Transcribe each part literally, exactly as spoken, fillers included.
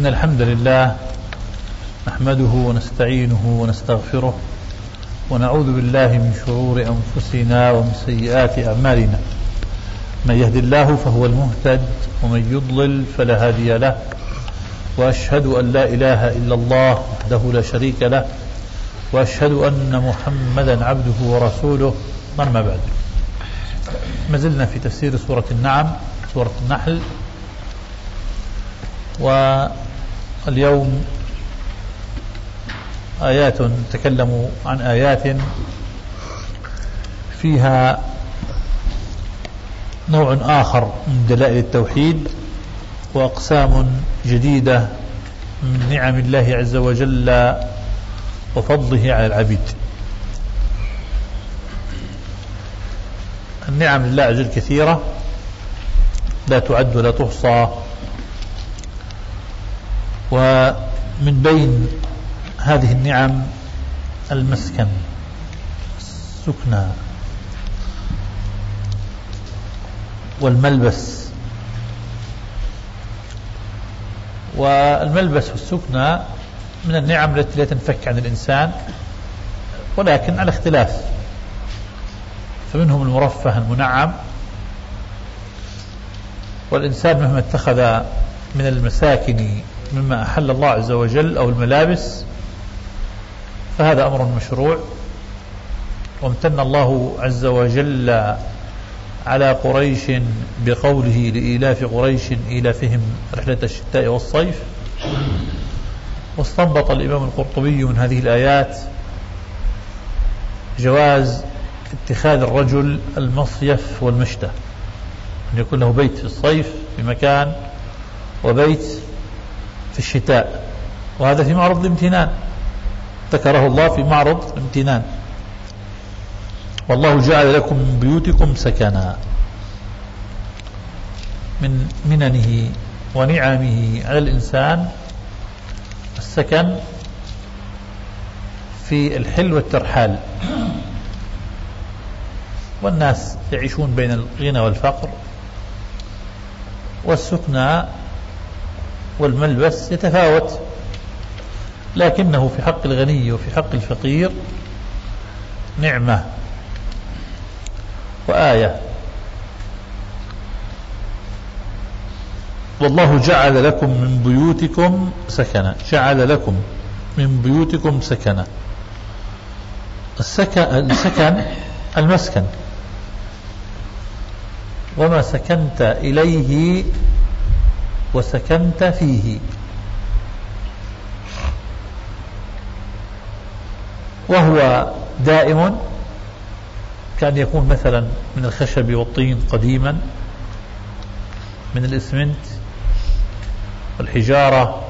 إن الحمد لله نحمده ونستعينه ونستغفره ونعوذ بالله من شرور أنفسنا ومن سيئات أعمالنا. من يهد الله فهو المهتد ومن يضلل فلا هادي له، وأشهد أن لا إله إلا الله وحده لا شريك له، وأشهد أن محمدا عبده ورسوله. أما بعد، ما زلنا في تفسير سورة النعم، سورة النحل، واليوم آيات نتكلم عن آيات فيها نوع آخر من دلائل التوحيد وأقسام جديدة من نعم الله عز وجل وفضله على العبيد. النعم لله عز وجل كثيرة لا تعد ولا تحصى، ومن بين هذه النعم المسكن، السكنى، والملبس. والملبس والسكنى من النعم التي لا تنفك عن الإنسان، ولكن على اختلاف، فمنهم المرفه المنعم، والإنسان مهما اتخذ من المساكن مما أحل الله عز وجل أو الملابس فهذا أمر مشروع. وامتن الله عز وجل على قريش بقوله لإيلاف قريش إيلافهم رحلة الشتاء والصيف. واستنبط الإمام القرطبي من هذه الآيات جواز اتخاذ الرجل المصيف والمشتى، أن يكون له بيت في الصيف في مكان وبيت في الشتاء، وهذا في معرض الامتنان، ذكره الله في معرض الامتنان. والله جعل لكم من بيوتكم سكنا. من مننه ونعمه على الإنسان السكن في الحل والترحال، والناس يعيشون بين الغنى والفقر، والسكنى والملبس يتفاوت، لكنه في حق الغني وفي حق الفقير نعمة وآية. والله جعل لكم من بيوتكم سكنا، جعل لكم من بيوتكم سكنا. السكن, السكن المسكن، وما سكنت إليه وسكنت فيه. وهو دائم، كان يكون مثلا من الخشب والطين قديما، من الإسمنت والحجارة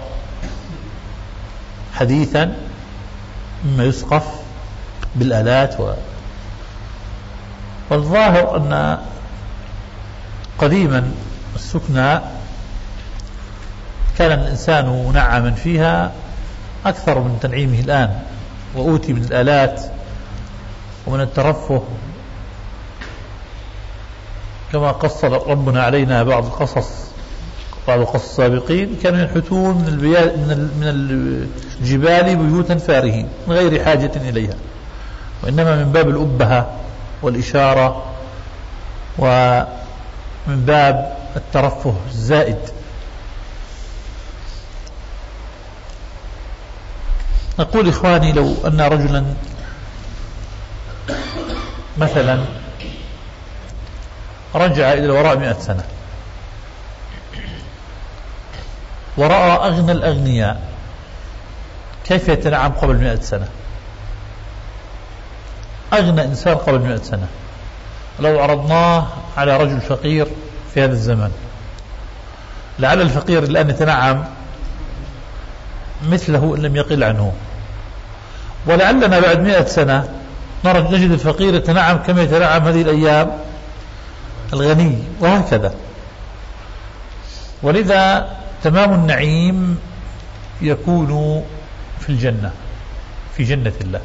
حديثا، مما يسقف بالآلات. و... والظاهر أن قديما السكنى كان الإنسان منعما فيها أكثر من تنعيمه الآن، وأوتي من الآلات ومن الترفه، كما قص ربنا علينا بعض القصص، بعض القصص السابقين كانوا ينحتون من, من الجبال بيوتا فارهين من غير حاجة إليها، وإنما من باب الأبهة والإشارة ومن باب الترفه الزائد. نقول إخواني، لو أن رجلا مثلا رجع إلى الوراء مئة سنة ورأى أغنى الأغنياء كيف يتنعم قبل مئة سنة، أغنى إنسان قبل مئة سنة، لو عرضناه على رجل فقير في هذا الزمن، لعل الفقير الآن يتنعم مثله إن لم يقل عنه، ولعلنا بعد مئة سنة نرى نجد الفقير يتنعم كما يتنعم هذه الأيام الغني، وهكذا. ولذا تمام النعيم يكون في الجنة، في جنة الله.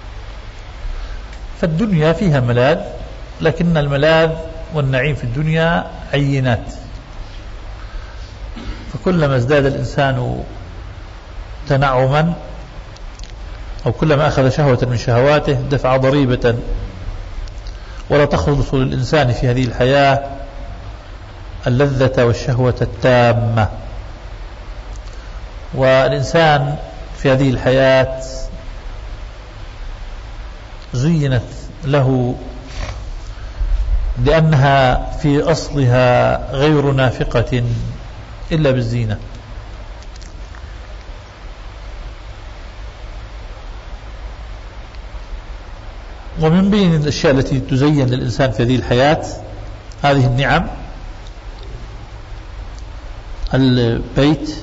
فالدنيا فيها ملاذ، لكن الملاذ والنعيم في الدنيا عينات، فكلما ازداد الإنسان تنعما أو كلما أخذ شهوة من شهواته دفع ضريبة ولا تخلص للإنسان في هذه الحياة اللذة والشهوة التامة. والإنسان في هذه الحياة زينت له لأنها في أصلها غير نافقة إلا بالزينة. ومن بين الأشياء التي تزين للإنسان في هذه الحياة هذه النعم: البيت،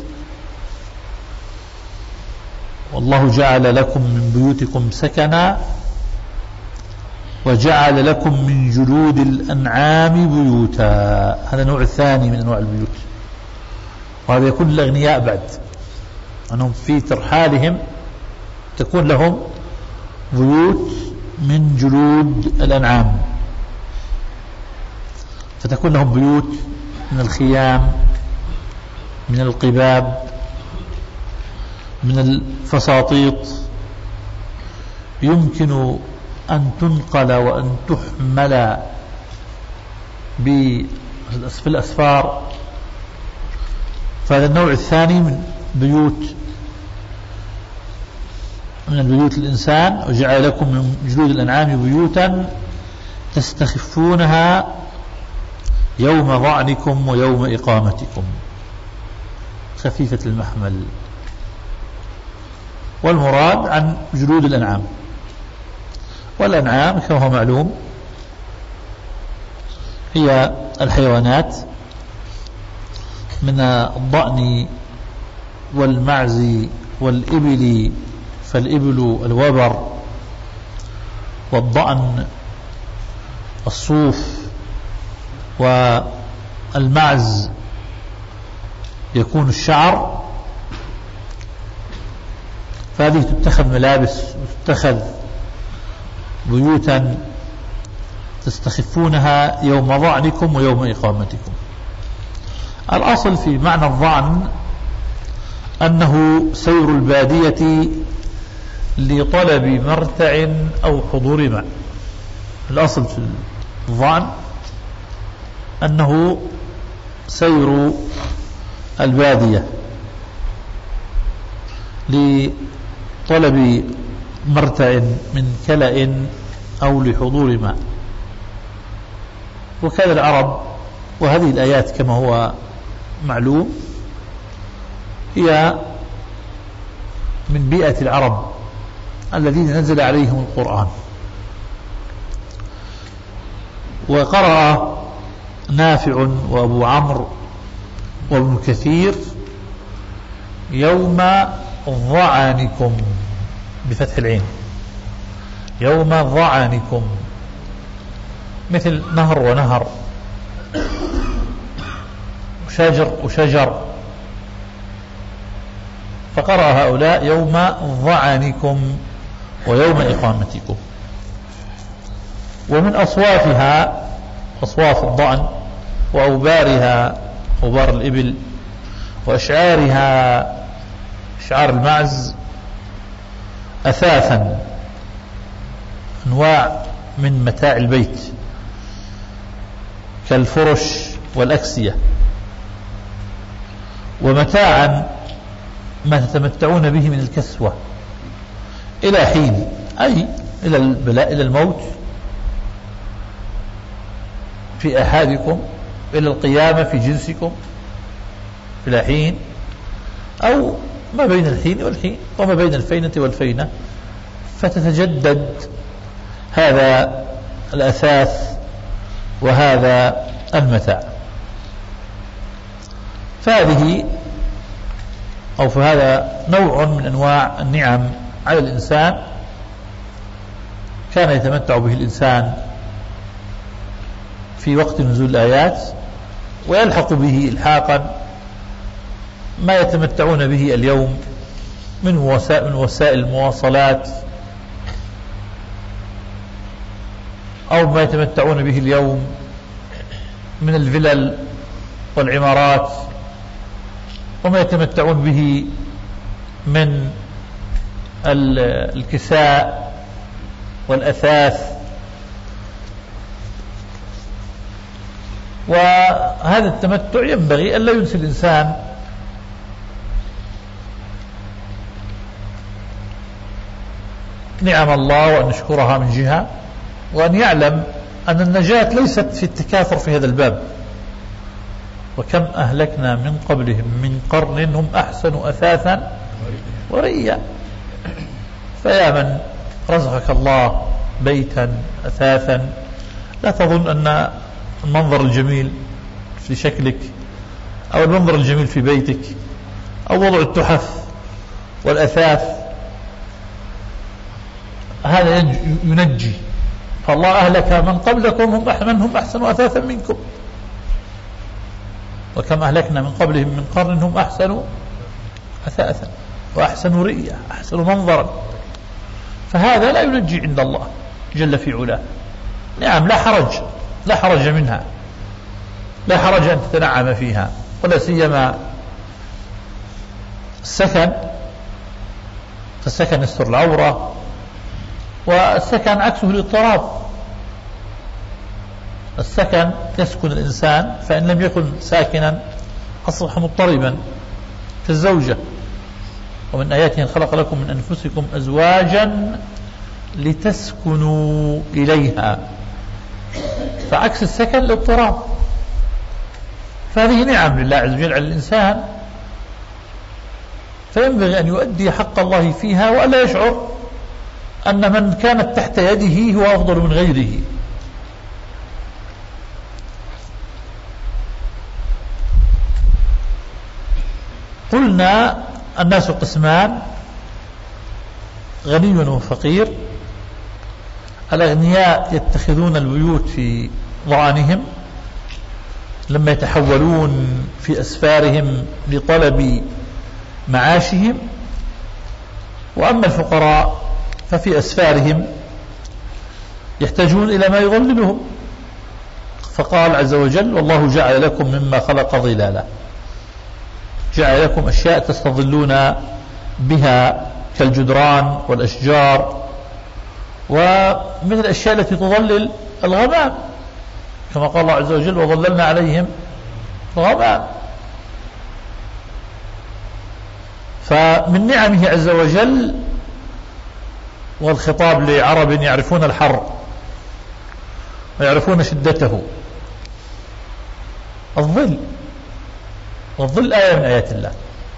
والله جعل لكم من بيوتكم سكنا وجعل لكم من جلود الأنعام بيوتا. هذا النوع الثاني من أنواع البيوت، وهذا يكون للأغنياء بعد، أنهم في ترحالهم تكون لهم بيوت من جلود الأنعام، فتكون لهم بيوت من الخيام، من القباب، من الفساطيط، يمكن أن تنقل وأن تحمل في الأسفار. فهذا النوع الثاني من بيوت من البيوت الإنسان: وجعل لكم من جلود الأنعام بيوتا تستخفونها يوم ظعنكم ويوم إقامتكم، خفيفة المحمل. والمراد عن جلود الأنعام، والأنعام كما هو معلوم هي الحيوانات من الضأن والمعز والإبل، فالإبل الوبر، والضأن الصوف، والمعز يكون الشعر. فهذه تتخذ ملابس وتتخذ بيوتا تستخفونها يوم ظعنكم ويوم إقامتكم. الأصل في معنى الظعن أنه سير البادية لطلب مرتع أو حضور ماء. الأصل في الظعن أنه سير البادية لطلب مرتع من كلأ أو لحضور ماء. وكان العرب، وهذه الآيات كما هو معلوم هي من بيئة العرب الذين نزل عليهم القرآن. وقرأ نافع وأبو عمرو وابن كثير يوم ظعنكم بفتح العين، يوم ظعنكم، مثل نهر ونهر، شجر وشجر. فقرأ هؤلاء يوم ظعنكم ويوم إقامتكم. ومن أصوافها أصواف الضأن وأوبارها أوبار الإبل، وأشعارها أشعار المعز، أثاثا أنواع من متاع البيت كالفرش والأكسية، ومتاعا ما تتمتعون به من الكسوة إلى حين، أي إلى البلاء، إلى الموت في أحدكم، إلى القيامة في جنسكم إلى حين، أو ما بين الحين والحين، وما بين الفينة والفينة، فتتجدد هذا الأثاث وهذا المتاع. فهذه أو فهذا نوع من أنواع النعم على الإنسان كان يتمتع به الإنسان في وقت نزول الآيات، ويلحق به إلحاقا ما يتمتعون به اليوم من وسائل, من وسائل المواصلات، أو ما يتمتعون به اليوم من الفلل والعمارات وما يتمتعون به من الكساء والأثاث. وهذا التمتع ينبغي أن لا ينسي الإنسان نعم الله وأن يشكرها من جهة، وأن يعلم أن النجاة ليست في التكاثر في هذا الباب. وكم أهلكنا من قبلهم من قرن هم أحسن أثاثا ورئيا. فيا من رزقك الله بيتا أثاثا، لا تظن أن المنظر الجميل في شكلك أو المنظر الجميل في بيتك أو وضع التحف والأثاث هذا ينجي. فالله أهلك من قبلكم هم من هم أحسن أثاثا منكم، وكم أهلكنا من قبلهم من قرن هم أحسن أثاثا وأحسن رئيا أحسن منظرا. فهذا لا ينجي عند الله جل في علاه. نعم لا حرج لا حرج منها، لا حرج أن تتنعم فيها، ولا سيما السكن، فالسكن يستر العورة، والسكن عكسه الاضطراب. السكن يسكن الإنسان، فإن لم يكن ساكنا أصبح مضطربا كالزوجة. ومن آياته خلق لكم من أنفسكم أزواجا لتسكنوا إليها، فعكس السكن الاضطراب. فهذه نعم لله عز وجل على الإنسان، فينبغي أن يؤدي حق الله فيها، وألا يشعر أن من كانت تحت يده هو أفضل من غيره. قلنا الناس قسمان: غني وفقير. الأغنياء يتخذون البيوت في ضعانهم لما يتحولون في أسفارهم لطلب معاشهم، وأما الفقراء ففي أسفارهم يحتاجون إلى ما يظللهم. فقال عز وجل: والله جعل لكم مما خلق ظلالا، جعل لكم أشياء تستظلون بها كالجدران والأشجار، ومن الأشياء التي تظلل الغمام، كما قال الله عز وجل: وظللنا عليهم الغمام. فمن نعمه عز وجل، والخطاب لعرب يعرفون الحر ويعرفون شدته، الظل. والظل آية من آيات الله،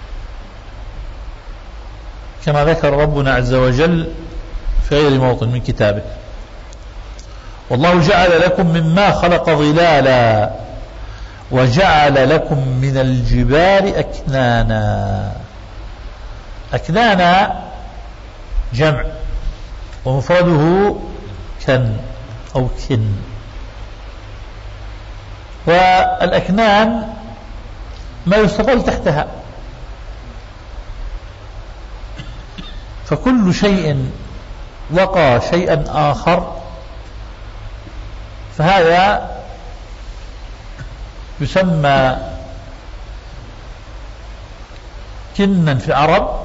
كما ذكر ربنا عز وجل في غير موطن من كتابه: والله جعل لكم مما خلق ظلالا وجعل لكم من الجبال أكنانا. أكنانا جمع، ومفرده كن أو كن. والأكنان ما يستظل تحتها، فكل شيء وقى شيئا آخر فهذا يسمى كنا في العرب،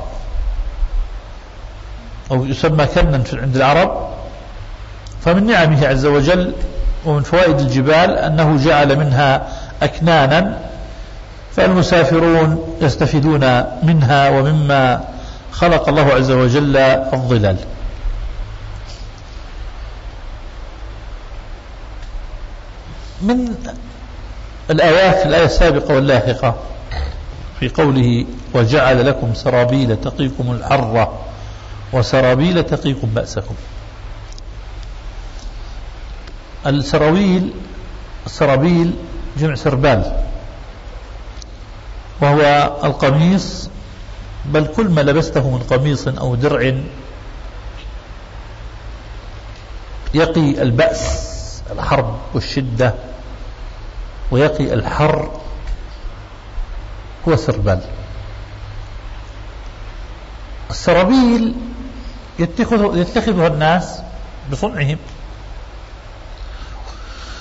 أو يسمى كنا عند العرب. فمن نعمه عز وجل ومن فوائد الجبال أنه جعل منها أكنانا، فالمسافرون يستفيدون منها، ومما خلق الله عز وجل الظلال. من الآيات الآية السابقة واللاحقة في قوله: وجعل لكم سرابيل تقيكم الحر وسرابيل تقيكم بأسكم. السراويل السرابيل جمع سربال، وهو القميص، بل كل ما لبسته من قميص أو درع يقي البأس، الحرب والشدة، ويقي الحر، هو سربال. السرابيل يتخذها الناس بصنعهم،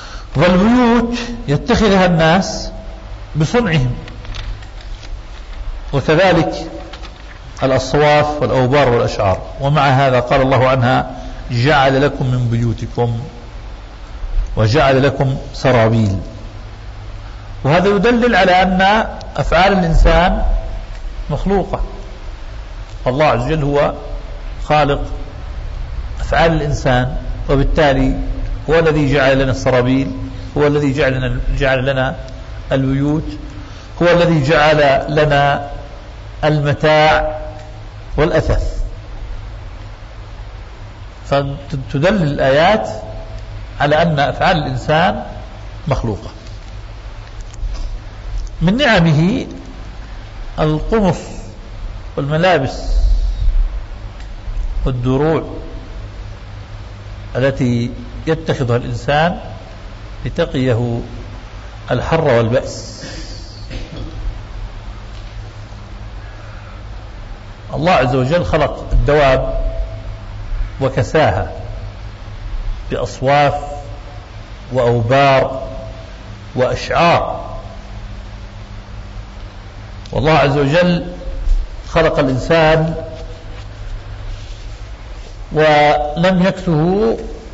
والبيوت يتخذها الناس بصنعهم. وكذلك الأصواف والأوبار والأشعار. ومع هذا قال الله عنها جعل لكم من بيوتكم وجعل لكم سرابيل. وهذا يدلل على أن أفعال الإنسان مخلوقة. الله عز وجل هو خالق أفعال الإنسان، وبالتالي هو الذي جعل لنا السرابيل، هو الذي جعل لنا, جعل لنا البيوت، هو الذي جعل لنا المتاع والأثث. فتدل الآيات على أن أفعال الإنسان مخلوقة. من نعمه القمص والملابس والدروع التي يتخذها الإنسان لتقيه الحر والبأس. الله عز وجل خلق الدواب وكساها بأصواف وأوبار وأشعار. والله عز وجل خلق الإنسان ولم يكسه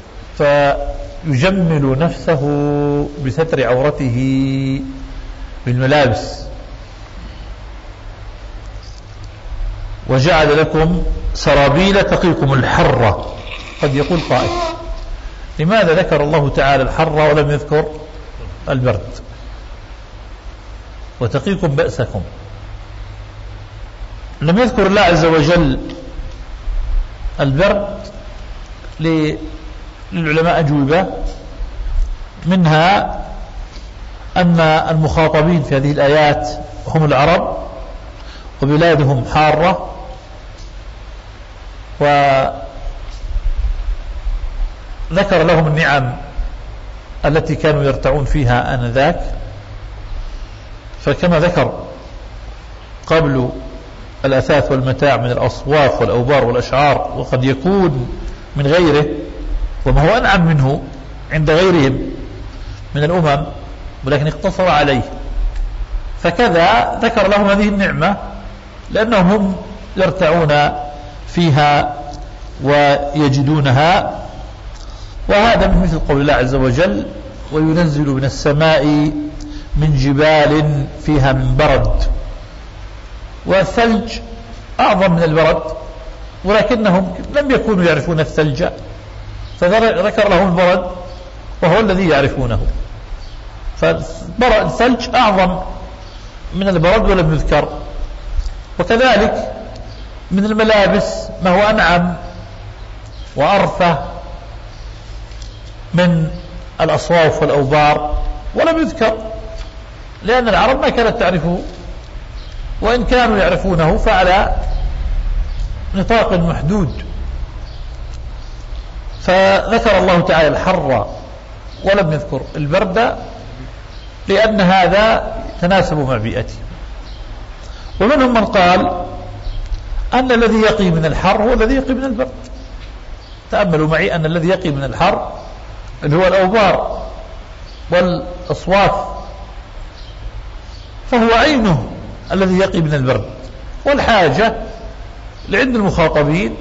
فيجمل نفسه بستر عورته بالملابس. وجعل لكم سرابيل تقيكم الحر. قد يقول قائل لماذا ذكر الله تعالى الحر ولم يذكر البرد؟ وتقيكم بأسكم. لم يذكر الله عز وجل البرد للعلماء أجوبة، منها أن المخاطبين في هذه الآيات هم العرب وبلادهم حارة، وذكر لهم النعم التي كانوا يرتعون فيها آنذاك. فكما ذكر قبل الأثاث والمتاع من الأصواف والأوبار والأشعار، وقد يكون من غيره وما هو أنعم منه عند غيرهم من الأمم، ولكن اقتصر عليه. فكذا ذكر لهم هذه النعمة لأنهم هم يرتعون فيها ويجدونها. وهذا من مثل قول الله عز وجل وينزل من السماء من جبال فيها من برد. والثلج أعظم من البرد، ولكنهم لم يكونوا يعرفون الثلج، فذكر لهم البرد وهو الذي يعرفونه. فالثلج أعظم من البرد ولم يذكر. وكذلك من الملابس ما هو أنعم وأرفع من الأصواف والأوبار ولم يذكر، لأن العرب ما كانت تعرفه، وإن كانوا يعرفونه فعلى نطاق محدود. فذكر الله تعالى الحر ولم يذكر البرد لأن هذا تناسب مع بيئته. ومنهم من قال أن الذي يقي من الحر هو الذي يقي من البرد. تأملوا معي أن الذي يقي من الحر اللي هو الأوبار والأصواف، فهو عينه الذي يقي من البرد. والحاجة لعند المخاطبين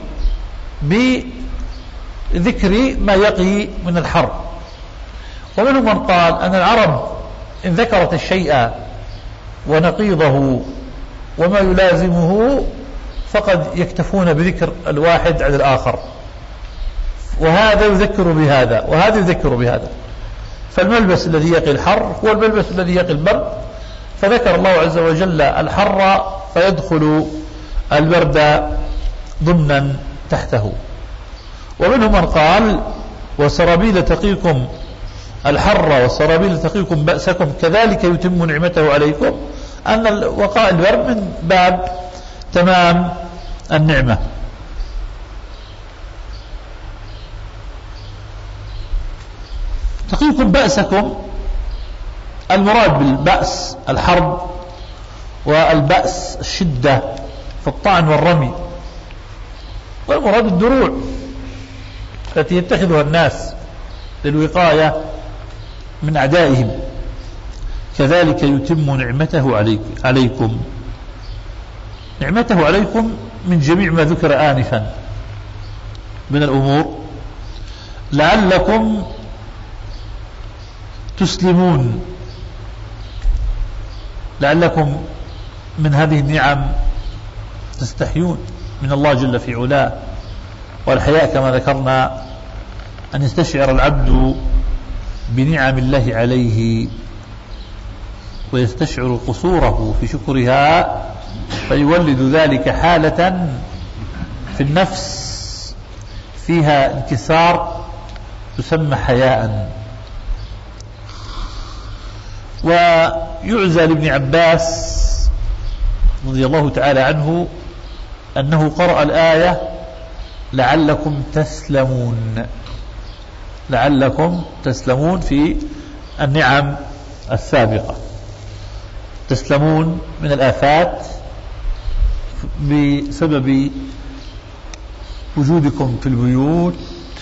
بذكر ما يقي من الحر. ومنهم من قال أن العرب إن ذكرت الشيء ونقيضه وما يلازمه فقد يكتفون بذكر الواحد عن الآخر، وهذا يذكر بهذا وهذا يذكر بهذا. فالملبس الذي يقي الحر هو الملبس الذي يقي البرد، فذكر الله عز وجل الحر فيدخل البرد ضمنا تحته. ومنهم من قال وسرابيل تقيكم الحر وسرابيل تقيكم بأسكم كذلك يتم نعمته عليكم، أن وقاء البرد من باب تمام النعمة. تقيكم بأسكم، المراد بالبأس الحرب، والبأس الشدة في الطعن والرمي، والمراد الدروع التي يتخذها الناس للوقاية من أعدائهم. كذلك يتم نعمته عليك عليكم. نعمته عليكم من جميع ما ذكر آنفا من الأمور لعلكم تسلمون، لعلكم من هذه النعم تستحيون من الله جل في علاه. والحياء كما ذكرنا أن يستشعر العبد بنعم الله عليه ويستشعر قصوره في شكرها، فيولد ذلك حالة في النفس فيها انكسار تسمى حياء. ويعزى لابن عباس رضي الله تعالى عنه أنه قرأ الآية لعلكم تسلمون، لعلكم تسلمون في النعم السابقة، تسلمون من الآفات بسبب وجودكم في البيوت،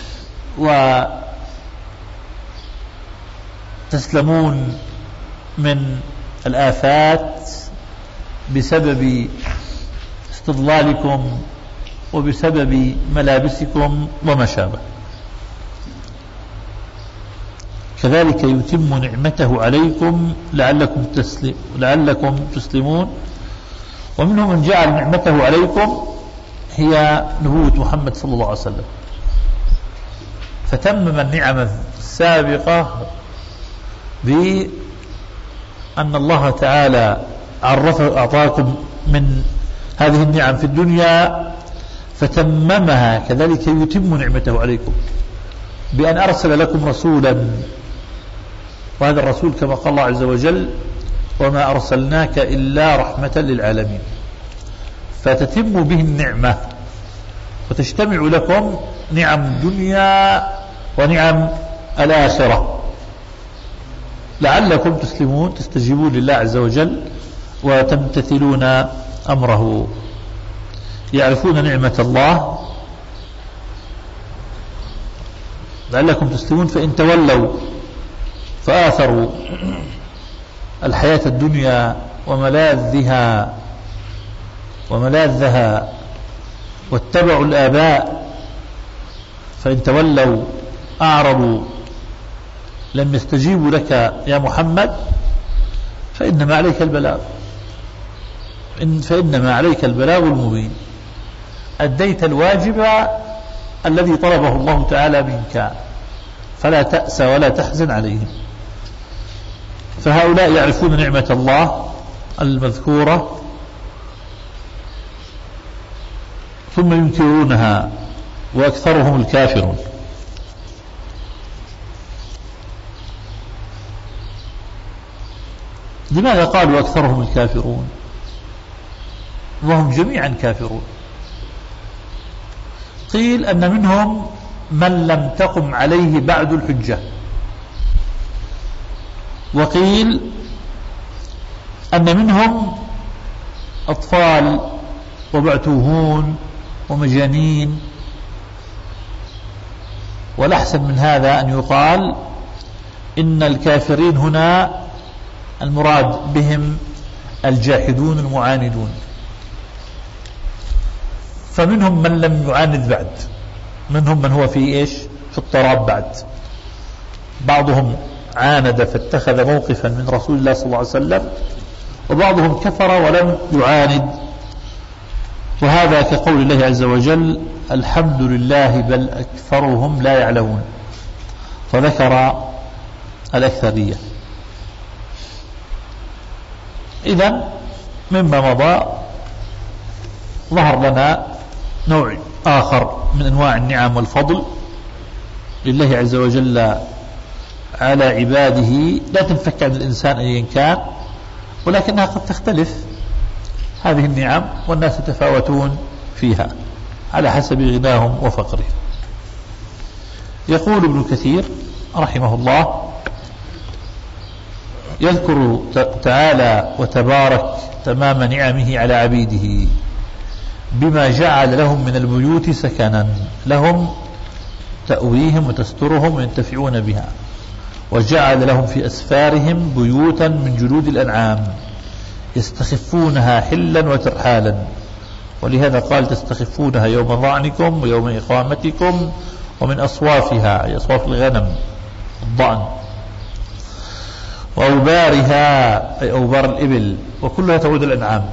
وتسلمون من الآفات بسبب استضلالكم وبسبب ملابسكم وما شابه. كذلك يتم نعمته عليكم لعلكم تسلم لعلكم تسلمون. ومنهم من جعل نعمته عليكم هي نبوة محمد صلى الله عليه وسلم، فتمم النعم السابقة بأن الله تعالى عرف أعطاكم من هذه النعم في الدنيا فتممها، كذلك يتم نعمته عليكم بأن أرسل لكم رسولا، وهذا الرسول كما قال الله عز وجل وما أرسلناك إلا رحمة للعالمين، فتتم به النعمة وتجتمع لكم نعم الدنيا ونعم الآخرة لعلكم تسلمون، تستجيبون لله عز وجل وتمتثلون أمره. يعرفون نعمة الله لعلكم تسلمون، فإن تولوا فآثروا الحياة الدنيا وملاذها وملاذها واتبعوا الآباء، فإن تولوا أعرضوا لم يستجيبوا لك يا محمد فإنما عليك البلاغ، فإنما عليك البلاغ المبين، أديت الواجب الذي طلبه الله تعالى منك، فلا تأس ولا تحزن عليهم. فهؤلاء يعرفون نعمة الله المذكورة ثم ينكرونها وأكثرهم الكافرون. لماذا قالوا أكثرهم الكافرون وهم جميعا كافرون؟ قيل أن منهم من لم تقم عليه بعد الحجة، وقيل أن منهم أطفال وبعتوهون ومجانين، والأحسن من هذا أن يقال إن الكافرين هنا المراد بهم الجاحدون المعاندون، فمنهم من لم يعاند بعد، منهم من هو في إيش في الطراب بعد، بعضهم عاند فاتخذ موقفا من رسول الله صلى الله عليه وسلم، وبعضهم كفر ولم يعاند. وهذا كقول الله عز وجل الحمد لله بل أكثرهم لا يعلمون، فذكر الأكثرية. إذن مما مضى ظهر لنا نوع آخر من أنواع النعم والفضل لله عز وجل على عباده، لا تنفك عن الإنسان أيا كان، ولكنها قد تختلف هذه النعم، والناس يتفاوتون فيها على حسب غناهم وفقرهم. يقول ابن كثير رحمه الله يذكر تعالى وتبارك تمام نعمه على عبيده بما جعل لهم من البيوت سكنا لهم تأويهم وتسترهم وينتفعون بها، وجعل لهم في أسفارهم بيوتا من جلود الأنعام يستخفونها حلا وترحالا ولهذا قال تستخفونها يوم ظعنكم ويوم إقامتكم ومن أصوافها أي أصواف الغنم الضأن وأوبارها أي أوبار الإبل وكلها تعود الأنعام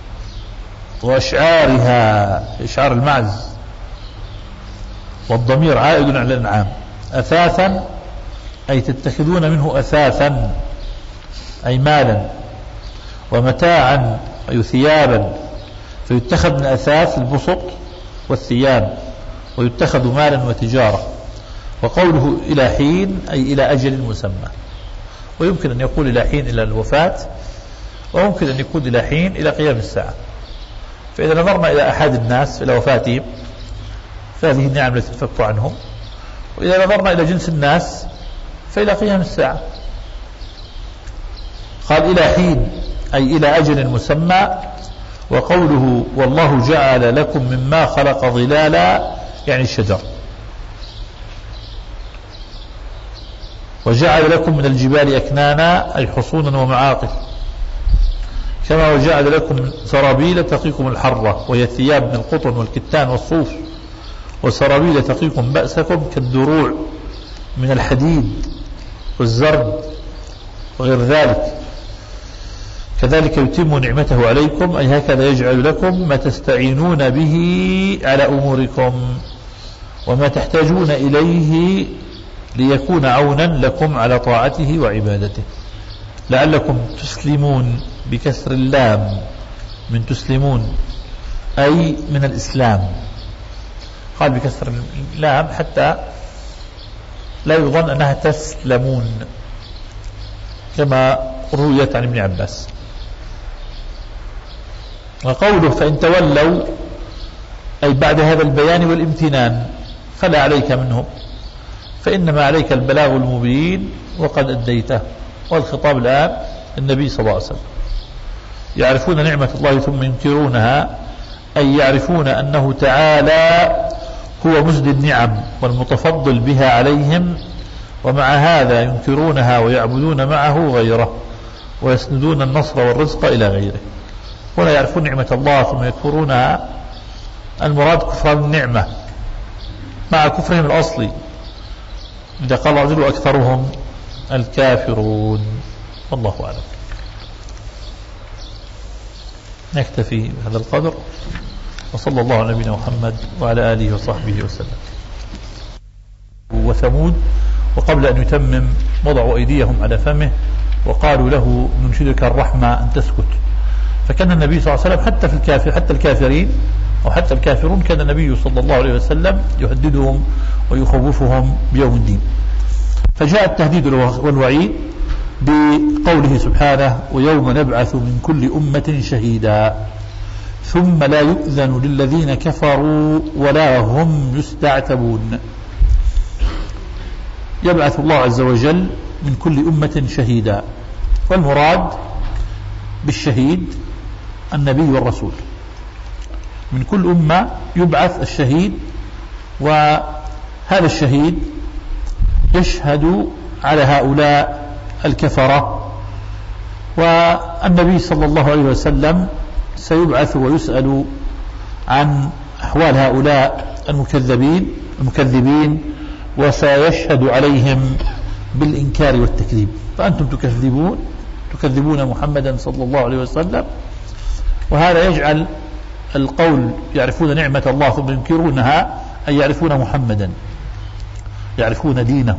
وأشعارها إشعار المعز والضمير عائد على الأنعام أثاثا أي تتخذون منه أثاثا أي مالا ومتاعا أي ثيابا فيتخذ من أثاث البسط والثياب ويتخذ مالا وتجارة. وقوله إلى حين أي إلى أجل مسمى ويمكن أن يقول إلى حين إلى الوفاة ويمكن أن يكون إلى حين إلى قيام الساعة. فإذا نظرنا إلى أحد الناس إلى وفاتهم فهذه النعم التي تفك عنهم وإذا نظرنا إلى جنس الناس فإلى قيام الساعة. قال إلى حين أي إلى أجل مسمى. وقوله والله جعل لكم مما خلق ظلالا يعني الشجر وجعل لكم من الجبال أكنانا أي حصونا ومعاقل كما وجعل لكم سرابيل تقيكم الحرة وهي الثياب من القطن والكتان والصوف وسرابيل تقيكم بأسكم كالدروع من الحديد والزرد وغير ذلك. كذلك يتم نعمته عليكم أي هكذا يجعل لكم ما تستعينون به على أموركم وما تحتاجون إليه ليكون عونا لكم على طاعته وعبادته لعلكم تسلمون بكسر اللام من تسلمون أي من الإسلام. قال بكسر اللام حتى لا يظن أنها تسلمون كما رويت عن ابن عباس. وقوله فإن تولوا أي بعد هذا البيان والامتنان فلا عليك منهم فإنما عليك البلاغ المبين وقد أديته. والخطاب الآن النبي صلى الله عليه وسلم. يعرفون نعمة الله ثم ينكرونها أي يعرفون أنه تعالى هو مزد النعم والمتفضل بها عليهم ومع هذا ينكرونها ويعبدون معه غيره ويسندون النصر والرزق إلى غيره. ولا يعرفون نعمة الله ثم يكفرونها المراد كفران النعمة مع كفرهم الأصلي. إذا قال رجل أكثرهم الكافرون. والله أعلم. نكتفي بهذا القدر وصلى الله على نبينا محمد وعلى آله وصحبه وسلم. وثمود وقبل أن يتمم وضعوا أيديهم على فمه وقالوا له ننشدك الرحمة أن تسكت. فكان النبي صلى الله عليه وسلم حتى في الكافر حتى الكافرين أو حتى الكافرون كان النبي صلى الله عليه وسلم يهددهم ويخوفهم بيوم الدين. فجاء التهديد والوعيد بقوله سبحانه ويوم نبعث من كل أمة شهيدا ثم لا يؤذن للذين كفروا ولا هم يستعتبون. يبعث الله عز وجل من كل أمة شهيدا والمراد بالشهيد النبي والرسول. من كل أمة يبعث الشهيد وهذا الشهيد يشهد على هؤلاء الكفرة والنبي صلى الله عليه وسلم سيبعث ويسأل عن أحوال هؤلاء المكذبين المكذبين وسيشهد عليهم بالإنكار والتكذيب. فأنتم تكذبون تكذبون محمدا صلى الله عليه وسلم وهذا يجعل القول يعرفون نعمة الله ثم ينكرونها أي يعرفون محمدا يعرفون دينه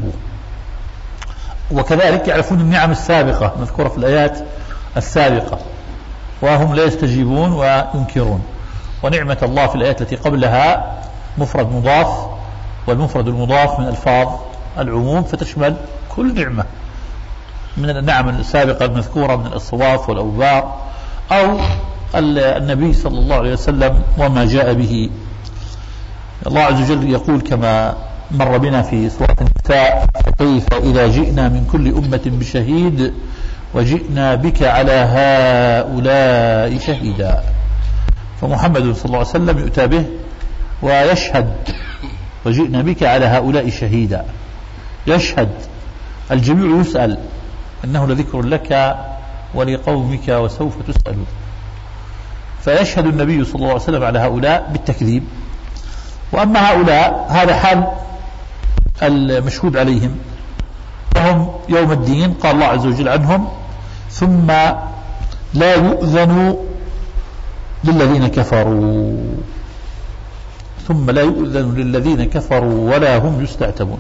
وكذلك يعرفون النعم السابقة مذكورة في الآيات السابقة وهم لا يستجيبون وينكرون. ونعمة الله في الآيات التي قبلها مفرد مضاف والمفرد المضاف من ألفاظ العموم فتشمل كل نعمة من النعم السابقة المذكورة من الأصواف والأوبار أو النبي صلى الله عليه وسلم وما جاء به. الله عز وجل يقول كما مر بنا في سورة النساء كيف إذا جئنا من كل أمة بشهيد وجئنا بك على هؤلاء شهيدا. فمحمد صلى الله عليه وسلم يؤتى به ويشهد وجئنا بك على هؤلاء شهيدا يشهد. الجميع يسأل إنه لذكر لك ولقومك وسوف تسألون. فيشهد النبي صلى الله عليه وسلم على هؤلاء بالتكذيب. وأما هؤلاء هذا حال المشهود عليهم، وهم يوم الدين قال الله عز وجل عنهم: ثم لا يؤذن للذين كفروا ثم لا يؤذن للذين كفروا ولا هم يستعتبون.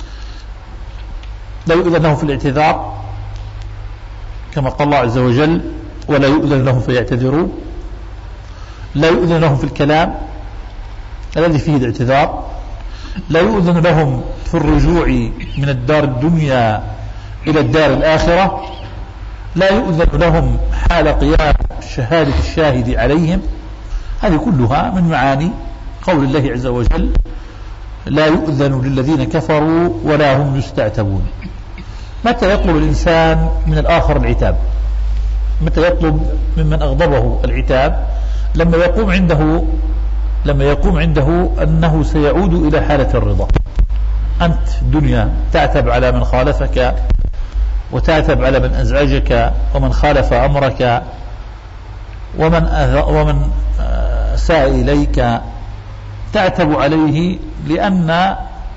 لا يؤذن لهم في الاعتذار كما قال الله عز وجل: ولا يؤذن لهم فيعتذرون. لا يؤذن لهم في الكلام الذي فيه الاعتذار. لا يؤذن لهم في الرجوع من الدار الدنيا إلى الدار الآخرة. لا يؤذن لهم حال قيام شهادة الشاهد عليهم. هذه كلها من معاني قول الله عز وجل: لا يؤذن للذين كفروا ولا هم يستعتبون. متى يطلب الإنسان من الآخر العتاب؟ متى يطلب ممن أغضبه العتاب؟ لما يقوم عنده لما يقوم عنده أنه سيعود إلى حالة الرضا. أنت دنيا تعتب على من خالفك، وتعتب على من أزعجك ومن خالف أمرك ومن ومن ساء إليك، تعتب عليه لأن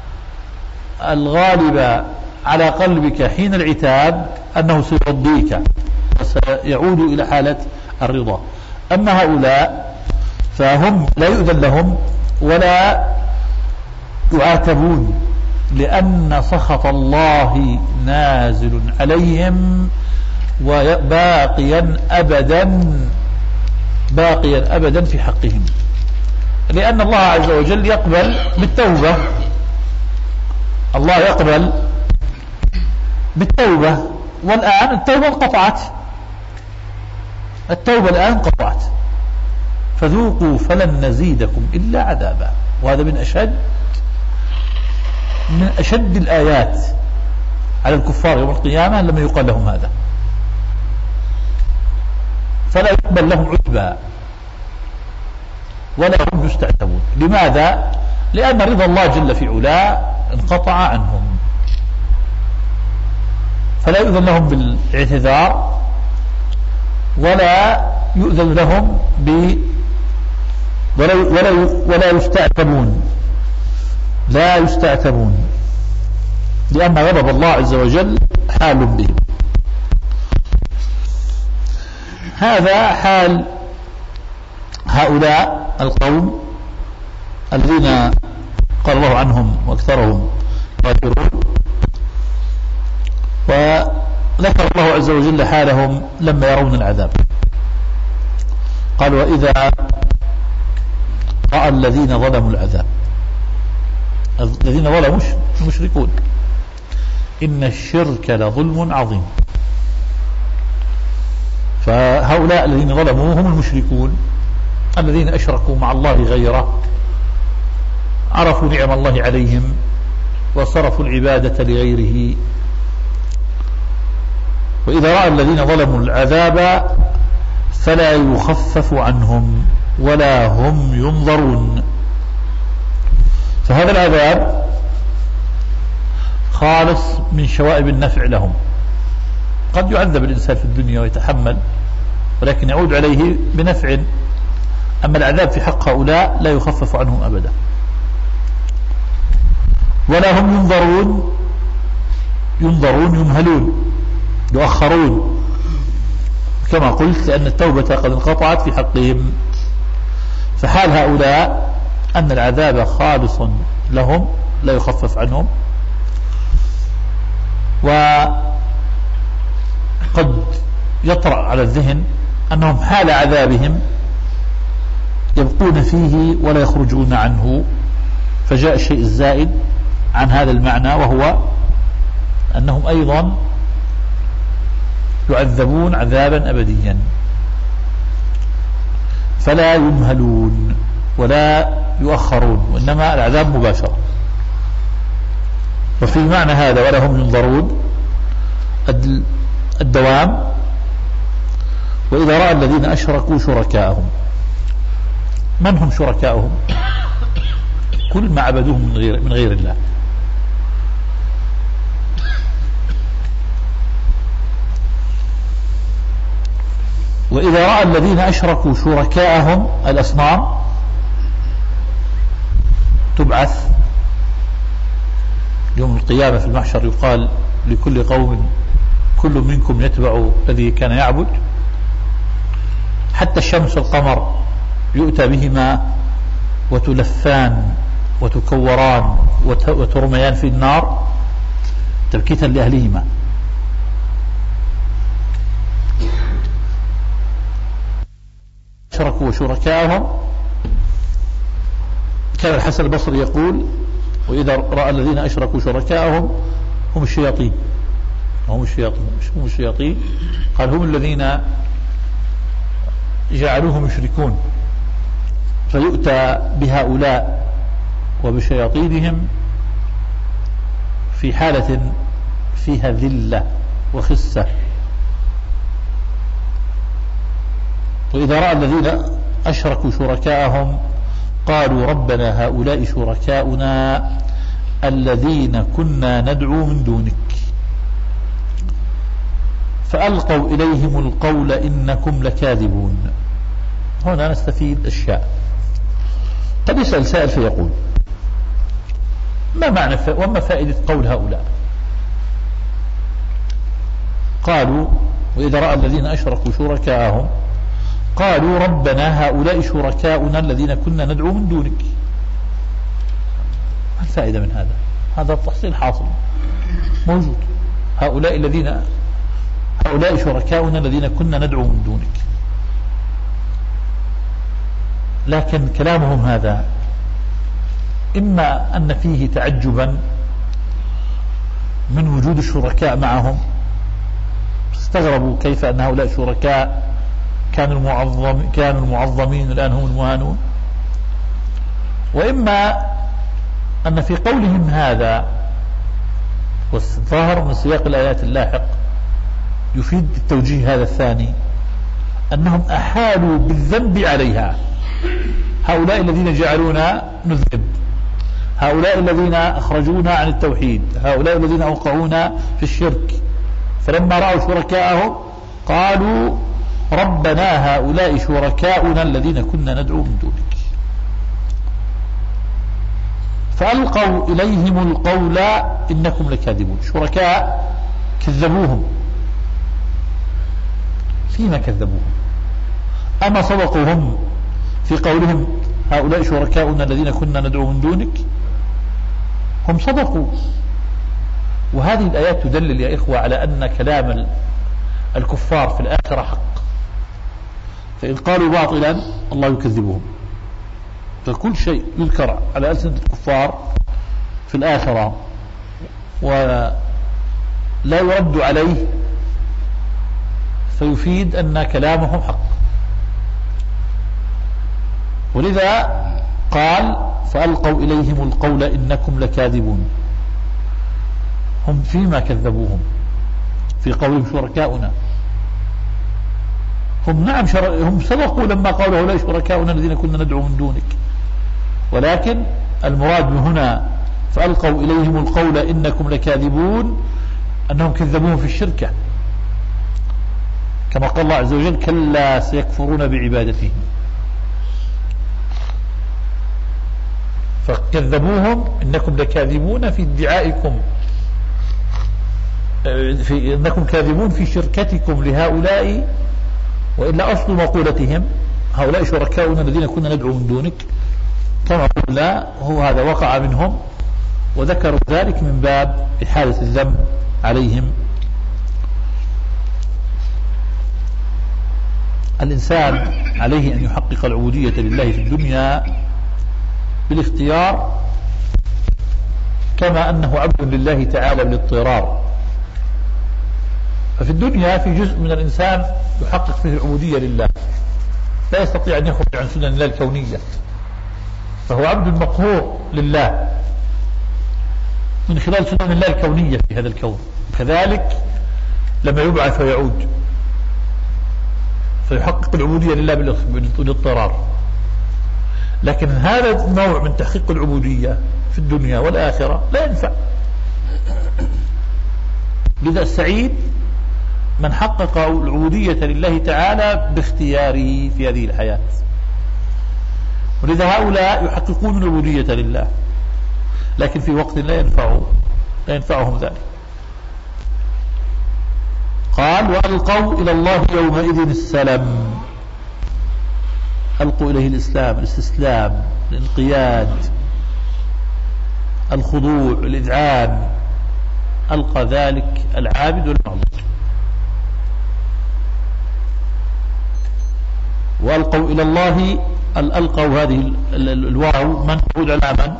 الغالب على قلبك حين العتاب أنه سيرضيك وسيعود إلى حالة الرضا. أما هؤلاء فهم لا يؤذن لهم ولا يعاتبون، لأن سخط الله نازل عليهم وباقيا أبدا باقيا أبدا في حقهم، لأن الله عز وجل يقبل بالتوبة. الله يقبل بالتوبة، والآن التوبة انقطعت التوبة الآن انقطعت فذوقوا فلن نزيدكم إلا عذابا. وهذا من أشد من أشد الآيات على الكفار يوم القيامة لما يقال لهم هذا، فلا يقبل لهم عتبا ولا هم يستعتبون. لماذا؟ لأن رضا الله جل في علاه انقطع عنهم، فلا يؤذن لهم بالاعتذار ولا يؤذن لهم ب ولا ولا ولا يستعتبون لا يستعتبون لأن غضب الله عز وجل حال بهم. هذا حال هؤلاء القوم الذين قال الله عنهم واكثرهم كافرون. وذكر الله عز وجل حالهم لما يرون العذاب، قال: وإذا رأى الذين ظلموا العذاب. الذين ظلموا المشركون، إن الشرك لظلم عظيم. فهؤلاء الذين ظلموا هم المشركون الذين أشركوا مع الله غيره، عرفوا نعم الله عليهم وصرفوا العبادة لغيره. وإذا رأى الذين ظلموا العذاب فلا يخفف عنهم ولا هم ينظرون. فهذا العذاب خالص من شوائب النفع لهم. قد يعذب الإنسان في الدنيا ويتحمل، ولكن يعود عليه بنفع. أما العذاب في حق هؤلاء لا يخفف عنهم أبدا. ولا هم ينظرون ينظرون يمهلون يؤخرون كما قلت، لأن التوبة قد انقطعت في حقهم. فحال هؤلاء أن العذاب خالص لهم لا يخفف عنهم، وقد يطرأ على الذهن أنهم حال عذابهم يبقون فيه ولا يخرجون عنه. فجاء الشيء الزائد عن هذا المعنى، وهو أنهم أيضا يعذبون عذابا أبديا، فلا يمهلون ولا يؤخرون، وإنما العذاب مباشرة. وفي معنى هذا ولا هم ينظرون الدوام. وإذا رأى الذين أشركوا شركاءهم. من هم شركاءهم؟ كل ما عبدوهم من غير, من غير الله. وإذا رأى الذين أشركوا شركاءهم الأصنام تبعث يوم القيامة في المحشر، يقال لكل قوم كل منكم يتبع الذي كان يعبد، حتى الشمس والقمر يؤتى بهما وتلفان وتكوران وترميان في النار تبكيتا لأهلهما. أشركوا وشركاءهم، كان الحسن البصري يقول: وإذا رأى الذين أشركوا شركاءهم هم الشياطين. هم الشياطين هم الشياطين قال: هم الذين جعلوهم يشركون، فيؤتى بهؤلاء وبشياطينهم في حالة فيها ذلة وخسة. وإذا رأى الذين أشركوا شركاءهم قالوا: ربنا هؤلاء شركاؤنا الذين كنا ندعو من دونك، فألقوا إليهم القول إنكم لكاذبون. هنا نستفيد أشياء. قد يسأل سائل فيقول: ما معنى ف... وما فائدة قول هؤلاء؟ قالوا: وإذا رأى الذين أشركوا شركاءهم قالوا: ربنا هؤلاء شركاؤنا الذين كنا ندعو من دونك. ما الفائدة من هذا؟ هذا التحصيل حاصل موجود. هؤلاء الذين هؤلاء شركاؤنا الذين كنا ندعو من دونك. لكن كلامهم هذا إما أن فيه تعجبا من وجود الشركاء معهم، استغربوا كيف أن هؤلاء شركاء كانوا المعظم كانوا المعظمين الآن هم المهانون، وإما أن في قولهم هذا، والظاهر من سياق الآيات اللاحق يفيد التوجيه هذا الثاني، أنهم أحالوا بالذنب عليها. هؤلاء الذين جعلونا نذنب، هؤلاء الذين أخرجونا عن التوحيد، هؤلاء الذين أوقعونا في الشرك، فلما رأوا شركاءهم قالوا: ربنا هؤلاء شركاؤنا الذين كنا ندعو من دونك، فألقوا إليهم القول إنكم لكاذبون. شركاء كذبوهم. فيما كذبوهم؟ أما صدقوهم في قولهم هؤلاء شركاؤنا الذين كنا ندعو من دونك؟ هم صدقوا. وهذه الآيات تدلل يا إخوة على أن كلام الكفار في الآخرة حق، فإن قالوا باطلا الله يكذبهم. فكل شيء يذكر على ألسنة الكفار في الآخرة ولا يرد عليه فيفيد أن كلامهم حق. ولذا قال: فألقوا إليهم القول إنكم لكاذبون. هم فيما كذبوهم في قولهم شركاؤنا. هم نعم شر... هم صدقوا لما قالوا هؤلاء شركاؤنا الذين كنا ندعو من دونك، ولكن المراد من هنا فألقوا إليهم القول إنكم لكاذبون أنهم كذبوهم في الشركة، كما قال الله عز وجل: كلا سيكفرون بعبادتهم. فكذبوهم إنكم لكاذبون في ادعائكم، في إنكم كاذبون في شركتكم لهؤلاء، وإلا أصل مقولتهم هؤلاء شركاؤنا الذين كنا ندعو من دونك، كما قلنا هو هذا وقع منهم، وذكروا ذلك من باب إحالة الذنب عليهم. الإنسان عليه أن يحقق العبودية لله في الدنيا بالاختيار، كما أنه عبد لله تعالى بالاضطرار. ففي الدنيا في جزء من الإنسان يحقق فيه العبودية لله، لا يستطيع أن يخرج عن سنن الله الكونية، فهو عبد مقهور لله من خلال سنن الله الكونية في هذا الكون. كذلك لما يبعث ويعود فيحقق العبودية لله بالاضطرار. لكن هذا النوع من تحقيق العبودية في الدنيا والآخرة لا ينفع. لذا السعيد من حقق العبودية لله تعالى باختياره في هذه الحياة. ولذا هؤلاء يحققون العبودية لله، لكن في وقت لا ينفع لا ينفعهم ذلك. قال: وألقوا إلى الله يومئذ السلام. ألقوا إليه الإسلام، الاستسلام، الانقياد، الخضوع، الإذعان. ألقى ذلك العابد والمعبود. وألقوا إلى الله، ألقوا هذه الواو من تعود على من؟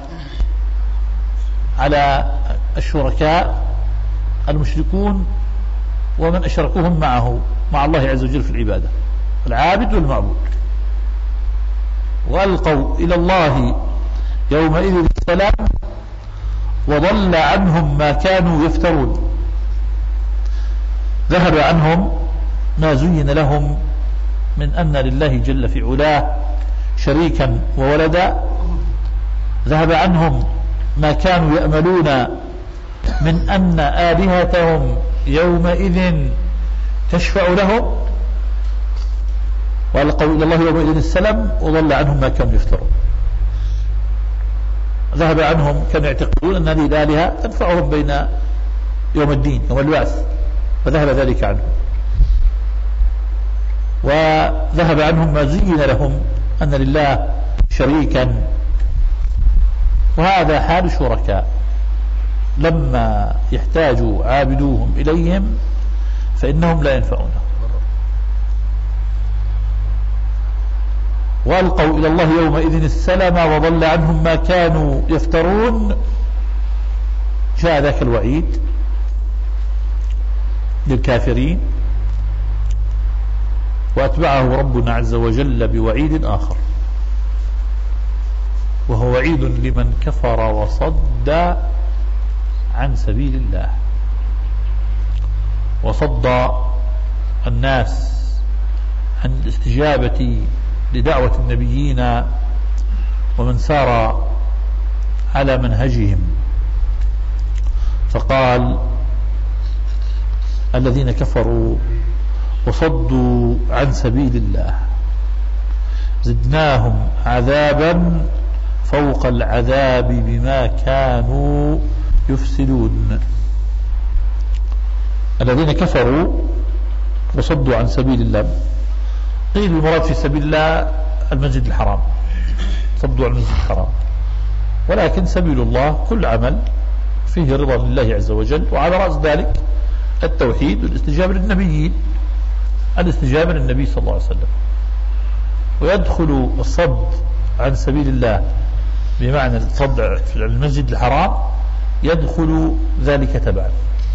على الشركاء المشركون ومن أشركوهم معه مع الله عز وجل في العبادة، العابد والمعبود. وألقوا إلى الله يومئذ السلام وضل عنهم ما كانوا يفترون. ذهب عنهم ما زين لهم من أن لله جل في علاه شريكا وولدا. ذهب عنهم ما كانوا يأملون من أن آلهتهم يومئذ تشفع لهم. وألقوا إلى الله يومئذ السلام وضل عنهم ما كانوا يفترون. ذهب عنهم كانوا يعتقدون أن هذه الآلهة تنفعهم بين يوم الدين يوم البعث، فذهب ذلك عنهم. وذهب عنهم ما زين لهم أن لله شريكا. وهذا حال الشركاء، لما يحتاج عابدوهم إليهم فإنهم لا ينفعونه. وألقوا إلى الله يومئذ السلام وضل عنهم ما كانوا يفترون. جاء ذاك الوعيد للكافرين، وأتبعه ربنا عز وجل بوعيد آخر، وهو وعيد لمن كفر وصد عن سبيل الله، وصد الناس عن الاستجابة لدعوة النبيين ومن سار على منهجهم. فقال: الذين كفروا وصدوا عن سبيل الله زدناهم عذابا فوق العذاب بما كانوا يفسدون. الذين كفروا وصدوا عن سبيل الله، قيل المراد في سبيل الله المسجد الحرام، صدوا عن المسجد الحرام، ولكن سبيل الله كل عمل فيه رضا لله عز وجل، وعلى رأس ذلك التوحيد والاستجابة للنبيين، الاستجابة للنبي صلى الله عليه وسلم. ويدخل الصد عن سبيل الله بمعنى الصد في المسجد الحرام، يدخل ذلك تبعا.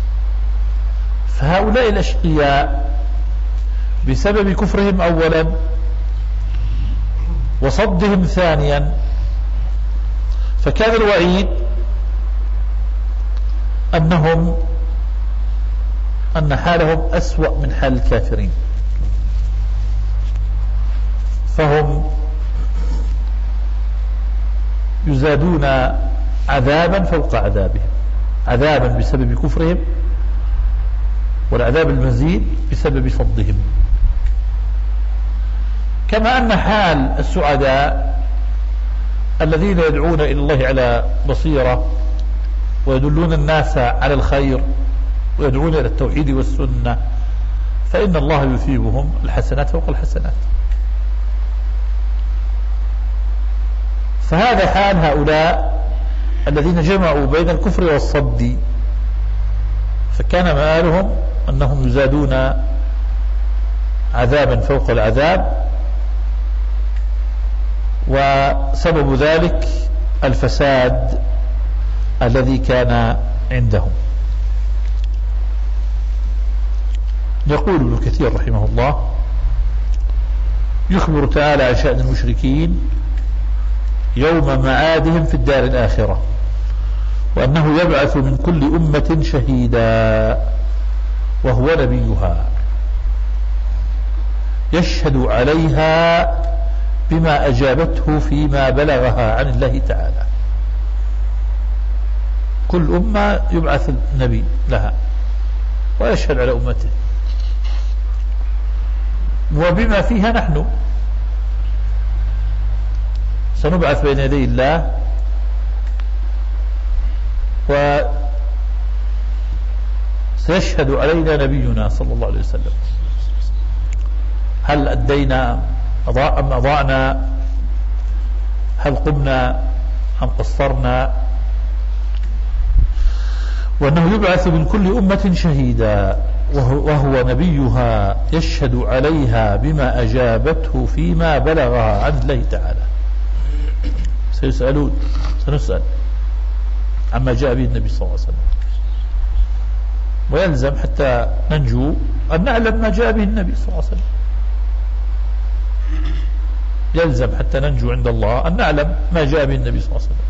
فهؤلاء الأشقياء بسبب كفرهم أولا وصدهم ثانيا، فكان الوعيد أنهم أن حالهم أسوأ من حال الكافرين، فهم يزادون عذابا فوق عذابهم، عذابا بسبب كفرهم، والعذاب المزيد بسبب صدهم. كما أن حال السعداء الذين يدعون إلى الله على بصيرة ويدلون الناس على الخير ويدعون إلى التوحيد والسنة، فإن الله يثيبهم الحسنات فوق الحسنات. فهذا حال هؤلاء الذين جمعوا بين الكفر والصد، فكان مآلهم أنهم يزادون عذابا فوق العذاب، وسبب ذلك الفساد الذي كان عندهم. يقول ابن كثير رحمه الله: يخبر تعالى عن شأن المشركين يوم معادهم في الدار الآخرة، وأنه يبعث من كل أمة شهيدا وهو نبيها يشهد عليها بما أجابته فيما بلغها عن الله تعالى. كل أمة يبعث النبي لها ويشهد على أمته، وبما فيها نحن سنبعث بين يدي الله، وسيشهد علينا نبينا صلى الله عليه وسلم هل أدينا أم أضعنا، هل قمنا أم قصرنا، وأنه يبعث من كل أمة شهيدا وهو نبيها يشهد عليها بما أجابته فيما بلغها عن الله تعالى. سيسألون، سنسأل عما جاء به النبي صلى الله عليه وسلم، ويلزم حتى ننجو أن نعلم ما جاء به النبي صلى الله عليه وسلم. يلزم حتى ننجو عند الله أن نعلم ما جاء به النبي صلى الله عليه وسلم.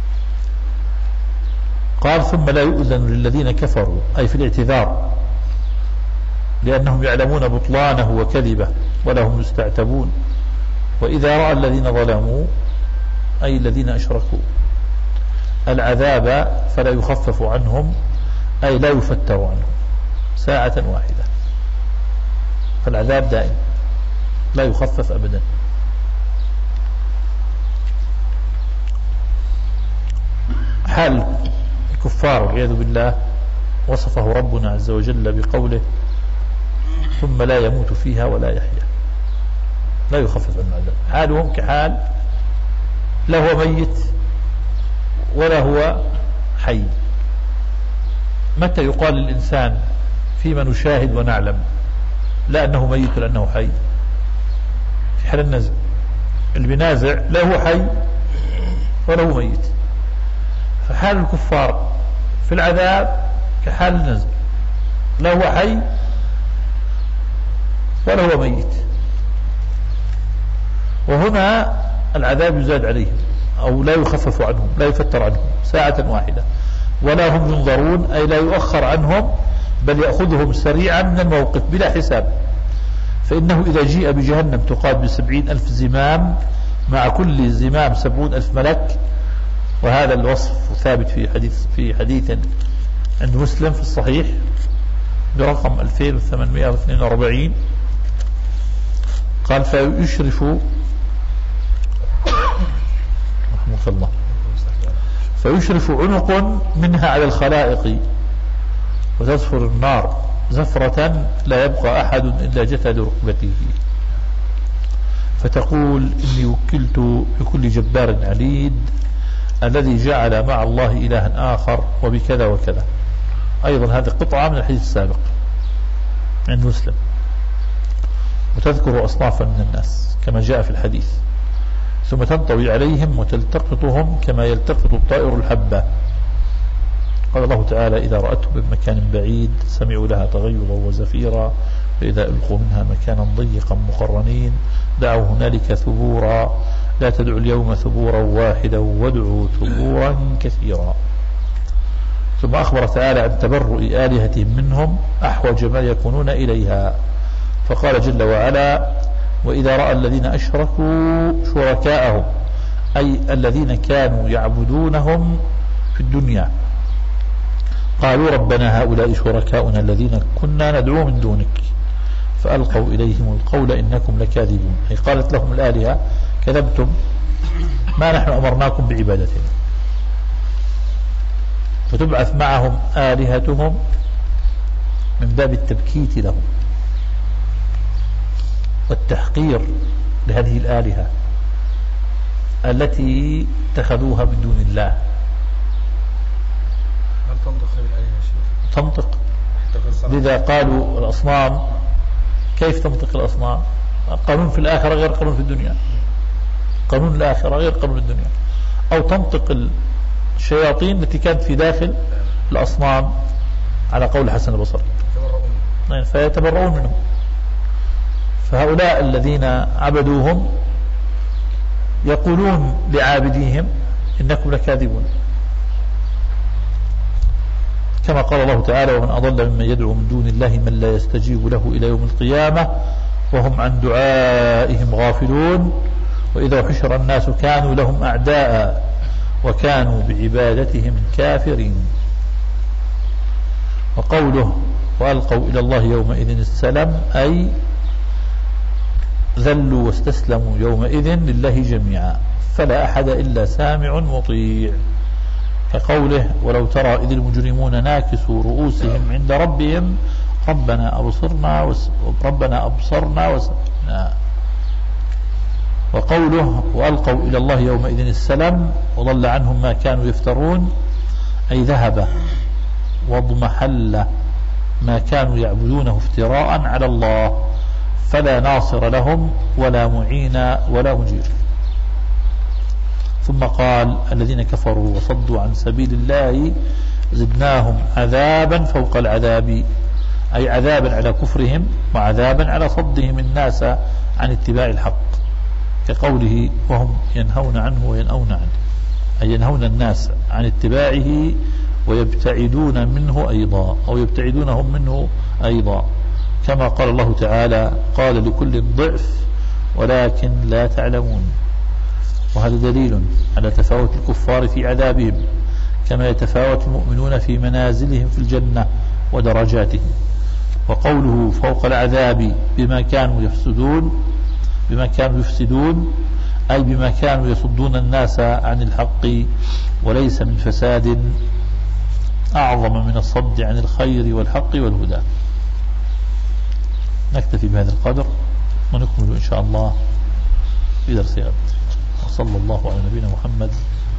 قال ثم لا يؤذن للذين كفروا، أي في الاعتذار، لأنهم يعلمون بطلانه وكذبه ولا هم يستعتبون. وإذا رأى الذين ظلموا، أي الذين أشركوا، العذاب فلا يخفف عنهم، أي لا يفتر عنهم ساعة واحدة، فالعذاب دائم لا يخفف أبدا. حال الكفار والعياذ بالله وصفه ربنا عز وجل بقوله ثم لا يموت فيها ولا يحيا، لا يخفف عنه العذاب. حالهم كحال لا هو ميت ولا هو حي. متى يقال للإنسان فيما نشاهد ونعلم لا أنه ميت ولا أنه حي؟ في حال النزع، اللي بينازع لا هو حي ولا هو ميت. فحال الكفار في العذاب كحال النزع، لا هو حي ولا هو ميت. وهنا العذاب يزاد عليهم أو لا يخفف عنهم، لا يفتر عنهم ساعة واحدة، ولا هم ينظرون، أي لا يؤخر عنهم، بل يأخذهم سريعا من الموقف بلا حساب. فإنه إذا جيء بجهنم تقاد بسبعين ألف زمام، مع كل زمام سبعون ألف ملك، وهذا الوصف ثابت في حديث في حديث عند مسلم في الصحيح برقم ألفين وثمانمائة واثنين وأربعين. قال فيشرف رحمه الله فيشرف عنق منها على الخلائق وتزفر النار زفرة لا يبقى أحد إلا جسد ركبته، فتقول إني وكلت بكل جبار عنيد الذي جعل مع الله إلها آخر وبكذا وكذا. أيضا هذه قطعة من الحديث السابق عند مسلم. وتذكر أصنافا من الناس كما جاء في الحديث، ثم تنطوي عليهم وتلتقطهم كما يلتقط الطائر الحبة. قال الله تعالى إذا رأتهم من مكان بعيد سمعوا لها تغيظا وزفيرا، فإذا ألقوا منها مكانا ضيقا مقرنين دعوا هنالك ثبورا، لا تدعوا اليوم ثبورا واحدا وادعوا ثبورا كثيرا. ثم أخبر تعالى عن تبرؤ آلهتهم منهم أحوج ما يكونون إليها، فقال جل وعلا وإذا رأى الذين أشركوا شركاءهم، أي الذين كانوا يعبدونهم في الدنيا، قالوا ربنا هؤلاء شركاؤنا الذين كنا ندعو من دونك، فألقوا إليهم القول إنكم لكاذبون، أي قالت لهم الآلهة كذبتم، ما نحن أمرناكم بعبادتنا. فتبعث معهم آلهتهم من باب التبكيت لهم والتحقير لهذه الآلهة التي اتخذوها من دون الله. هل تنطق بالآلهة شيء؟ تنطق. لذا قالوا الأصنام كيف تنطق الأصنام؟ قانون في الآخرة غير قانون في الدنيا، قانون الآخرة غير قانون الدنيا. أو تنطق الشياطين التي كانت في داخل الأصنام على قول حسن البصري، فيتبرؤون منهم. فهؤلاء الذين عبدوهم يقولون لعابديهم إنكم لكاذبون، كما قال الله تعالى ومن أضل ممن يدعو من دون الله من لا يستجيب له إلى يوم القيامة وهم عن دعائهم غافلون وإذا حشر الناس كانوا لهم أعداء وكانوا بعبادتهم كافرين. وقوله وألقوا إلى الله يومئذ السلام، أي ذلوا واستسلموا يومئذ لله جميعا فلا أحد إلا سامع مطيع، كقوله ولو ترى إذ المجرمون ناكسوا رؤوسهم عند ربهم ربنا أبصرنا وس... ربنا أبصرنا وسمعنا. وقوله وألقوا إلى الله يومئذ السلام وضل عنهم ما كانوا يفترون، أي ذهب واضمحل ما كانوا يعبدونه افتراء على الله، فلا ناصر لهم ولا معين ولا مجير. ثم قال الذين كفروا وصدوا عن سبيل الله زدناهم عذابا فوق العذاب، أي عذابا على كفرهم وعذابا على صدهم الناس عن اتباع الحق، كقوله وهم ينهون عنه وينأون عنه، أي ينهون الناس عن اتباعه ويبتعدون منه أيضا أو يبتعدونهم منه أيضا، كما قال الله تعالى قال لكل ضعف ولكن لا تعلمون. وهذا دليل على تفاوت الكفار في عذابهم كما يتفاوت المؤمنون في منازلهم في الجنة ودرجاتهم. وقوله فوق العذاب بما كانوا يفسدون بما كانوا يفسدون أي بما كانوا يصدون الناس عن الحق، وليس من فساد أعظم من الصد عن الخير والحق والهدى. نكتفي بهذا القدر ونكمل إن شاء الله في درس غد. وصلى الله على نبينا محمد.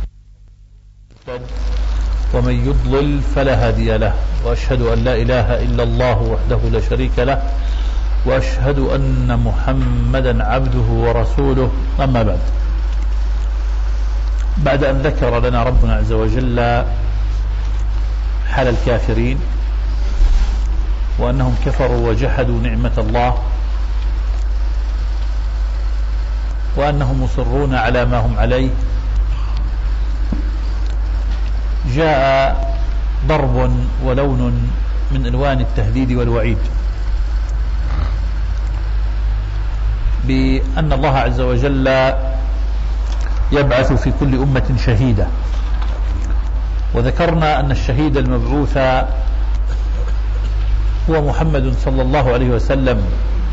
ومن يضلل فلا هادي له، وأشهد أن لا إله إلا الله وحده لا شريك له، وأشهد أن محمدا عبده ورسوله. أما بعد، بعد أن ذكر لنا ربنا عز وجل حال الكافرين وأنهم كفروا وجحدوا نعمة الله وأنهم مصرون على ما هم عليه، جاء ضرب ولون من ألوان التهديد والوعيد بأن الله عز وجل يبعث في كل أمة شهيدا، وذكرنا أن الشهيد المبعوث هو محمد صلى الله عليه وسلم،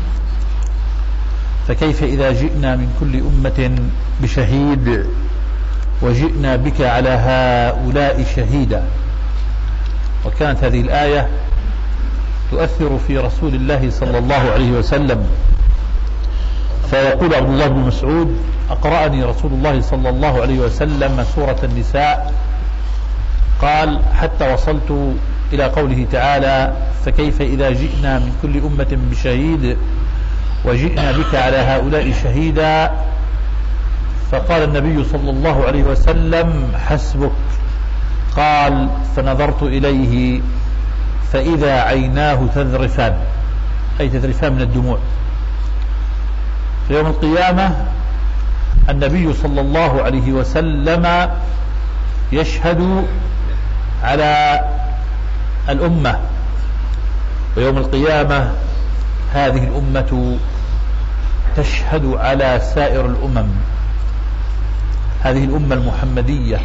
فكيف إذا جئنا من كل أمة بشهيد وجئنا بك على هؤلاء شهيدا. وكانت هذه الآية تؤثر في رسول الله صلى الله عليه وسلم، فيقول عبد الله بن مسعود أقرأني رسول الله صلى الله عليه وسلم سورة النساء، قال حتى وصلت إلى قوله تعالى فكيف إذا جئنا من كل أمة بشهيد وجئنا بك على هؤلاء شهيدا، فقال النبي صلى الله عليه وسلم حسبك. قال فنظرت إليه فإذا عيناه تذرفان، أي تذرفان من الدموع. في يوم القيامة النبي صلى الله عليه وسلم يشهد على الأمة، ويوم القيامة هذه الأمة تشهد على سائر الأمم. هذه الأمة المحمدية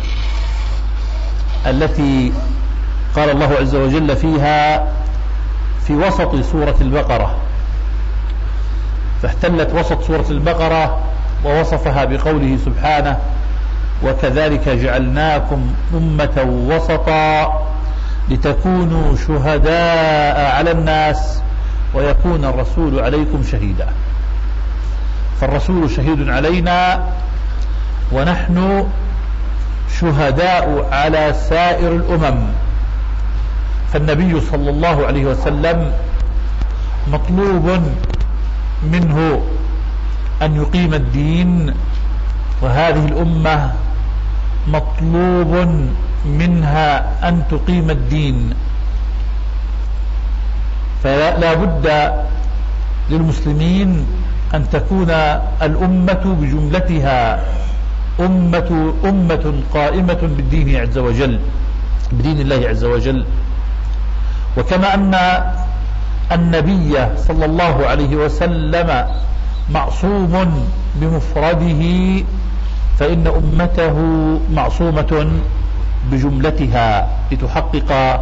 التي قال الله عز وجل فيها في وسط سورة البقرة، فاحتلت وسط سورة البقرة ووصفها بقوله سبحانه وكذلك جعلناكم أمة وسطا لتكونوا شهداء على الناس ويكون الرسول عليكم شهيدا. فالرسول شهيد علينا ونحن شهداء على سائر الأمم. فالنبي صلى الله عليه وسلم مطلوب منه أن يقيم الدين، وهذه الأمة مطلوب منها أن تقيم الدين. فلا بد للمسلمين أن تكون الأمة بجملتها أمة, أمة قائمة بالدين عز وجل، بدين الله عز وجل. وكما أن النبي صلى الله عليه وسلم معصوم بمفرده، فإن أمته معصومة بجملتها لتحقق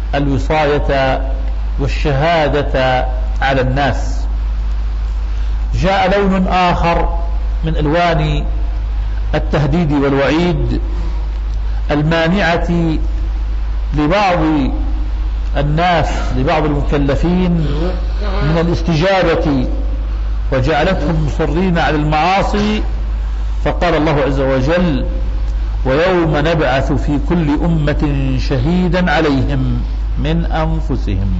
الوصاية والشهادة على الناس. جاء لون آخر من ألوان التهديد والوعيد المانعة لبعض الناس، لبعض المكلفين من الاستجابة وجعلتهم مصرين على المعاصي. فقال الله عز وجل: ويوم نبعث في كل أمة شهيدا عليهم من أنفسهم.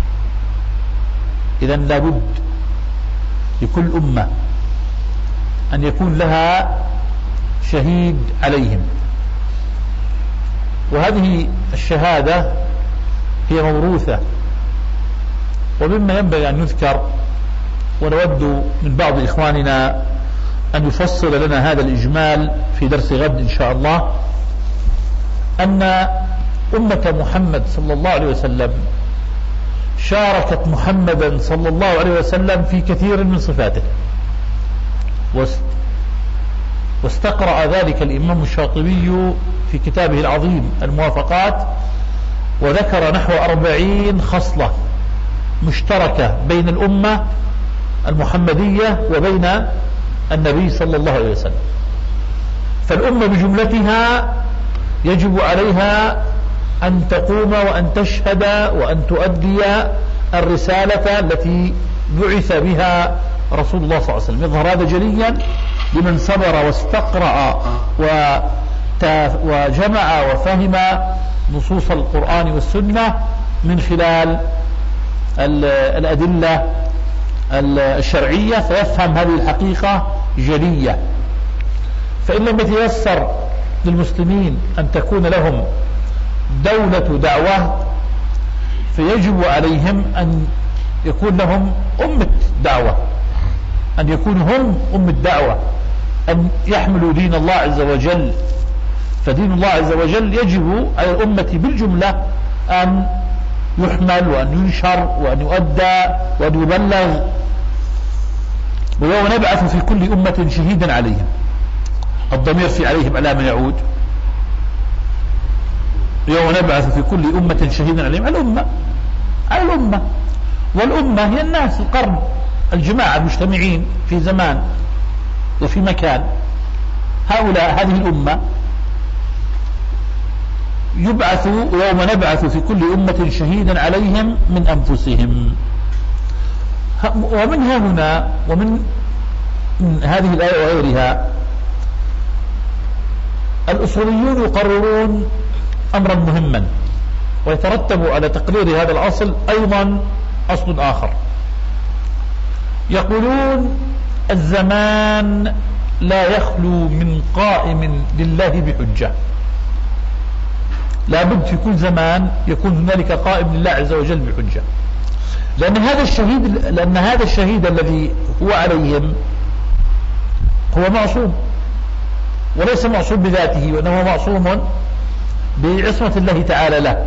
إذن لابد لكل أمة أن يكون لها شهيد عليهم، وهذه الشهادة هي موروثة. ومما ينبغي أن يذكر، ونود من بعض إخواننا أن يفصل لنا هذا الإجمال في درس غد إن شاء الله، أن أمة محمد صلى الله عليه وسلم شاركت محمدا صلى الله عليه وسلم في كثير من صفاته، واستقرأ ذلك الإمام الشاطبي في كتابه العظيم الموافقات، وذكر نحو أربعين خصلة مشتركة بين الأمة المحمدية وبين النبي صلى الله عليه وسلم. فالأمة بجملتها يجب عليها أن تقوم وأن تشهد وأن تؤدي الرسالة التي بعث بها رسول الله صلى الله عليه وسلم. يظهر هذا جليا لمن صبر واستقرأ وجمع وفهم نصوص القرآن والسنة من خلال الأدلة الشرعية، فيفهم هذه الحقيقة جلية. فإن لم يتيسر للمسلمين أن تكون لهم دولة دعوة، فيجب عليهم أن يكون لهم أمة دعوة، أن يكونوا هم أمة دعوة، أن يحملوا دين الله عز وجل. فدين الله عز وجل يجب على الأمة بالجملة أن يحمل وأن ينشر وأن يؤدى وأن يبلغ. ويوم نبعث في كل أمة شهيدا عليهم، الضمير في عليهم على من يعود؟ يوم نبعث في كل أمة شهيدا عليهم، على الأمة، على الأمة. والأمة هي الناس، القرن، الجماعة المجتمعين في زمان وفي مكان. هؤلاء هذه الأمة يبعث يوم نبعث في كل أمة شهيدا عليهم من أنفسهم. ومن هنا ومن هذه الآية وغيرها الأصوليون يقررون أمرا مهما، ويترتب على تقرير هذا الأصل أيضا أصل آخر. يقولون الزمان لا يخلو من قائم لله بحجة، لا بد في كل زمان يكون هنالك قائم لله عز وجل بحجة، لأن هذا الشهيد لأن هذا الشهيد الذي هو عليهم هو معصوم، وليس معصوم بذاته، وإنما معصوم بعصمة الله تعالى له.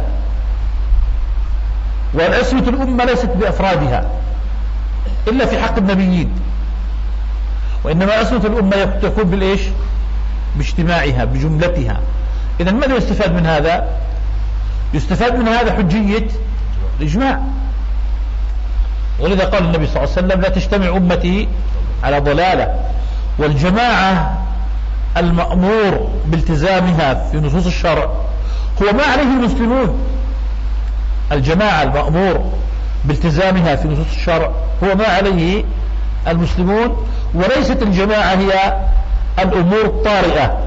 والعصمة الأمة ليست بأفرادها إلا في حق النبيين، وإنما عصمة الأمة تكون بالإيش؟ باجتماعها بجملتها. إذن ماذا يستفاد من هذا؟ يستفاد من هذا حجية الإجماع. ولذا قال النبي صلى الله عليه وسلم: لا تجتمع أمتي على ضلالة. والجماعة المأمور بالتزامها في نصوص الشرع هو ما عليه المسلمون. الجماعة المأمور بالتزامها في نصوص الشرع هو ما عليه المسلمون، وليست الجماعة هي الأمور الطارئة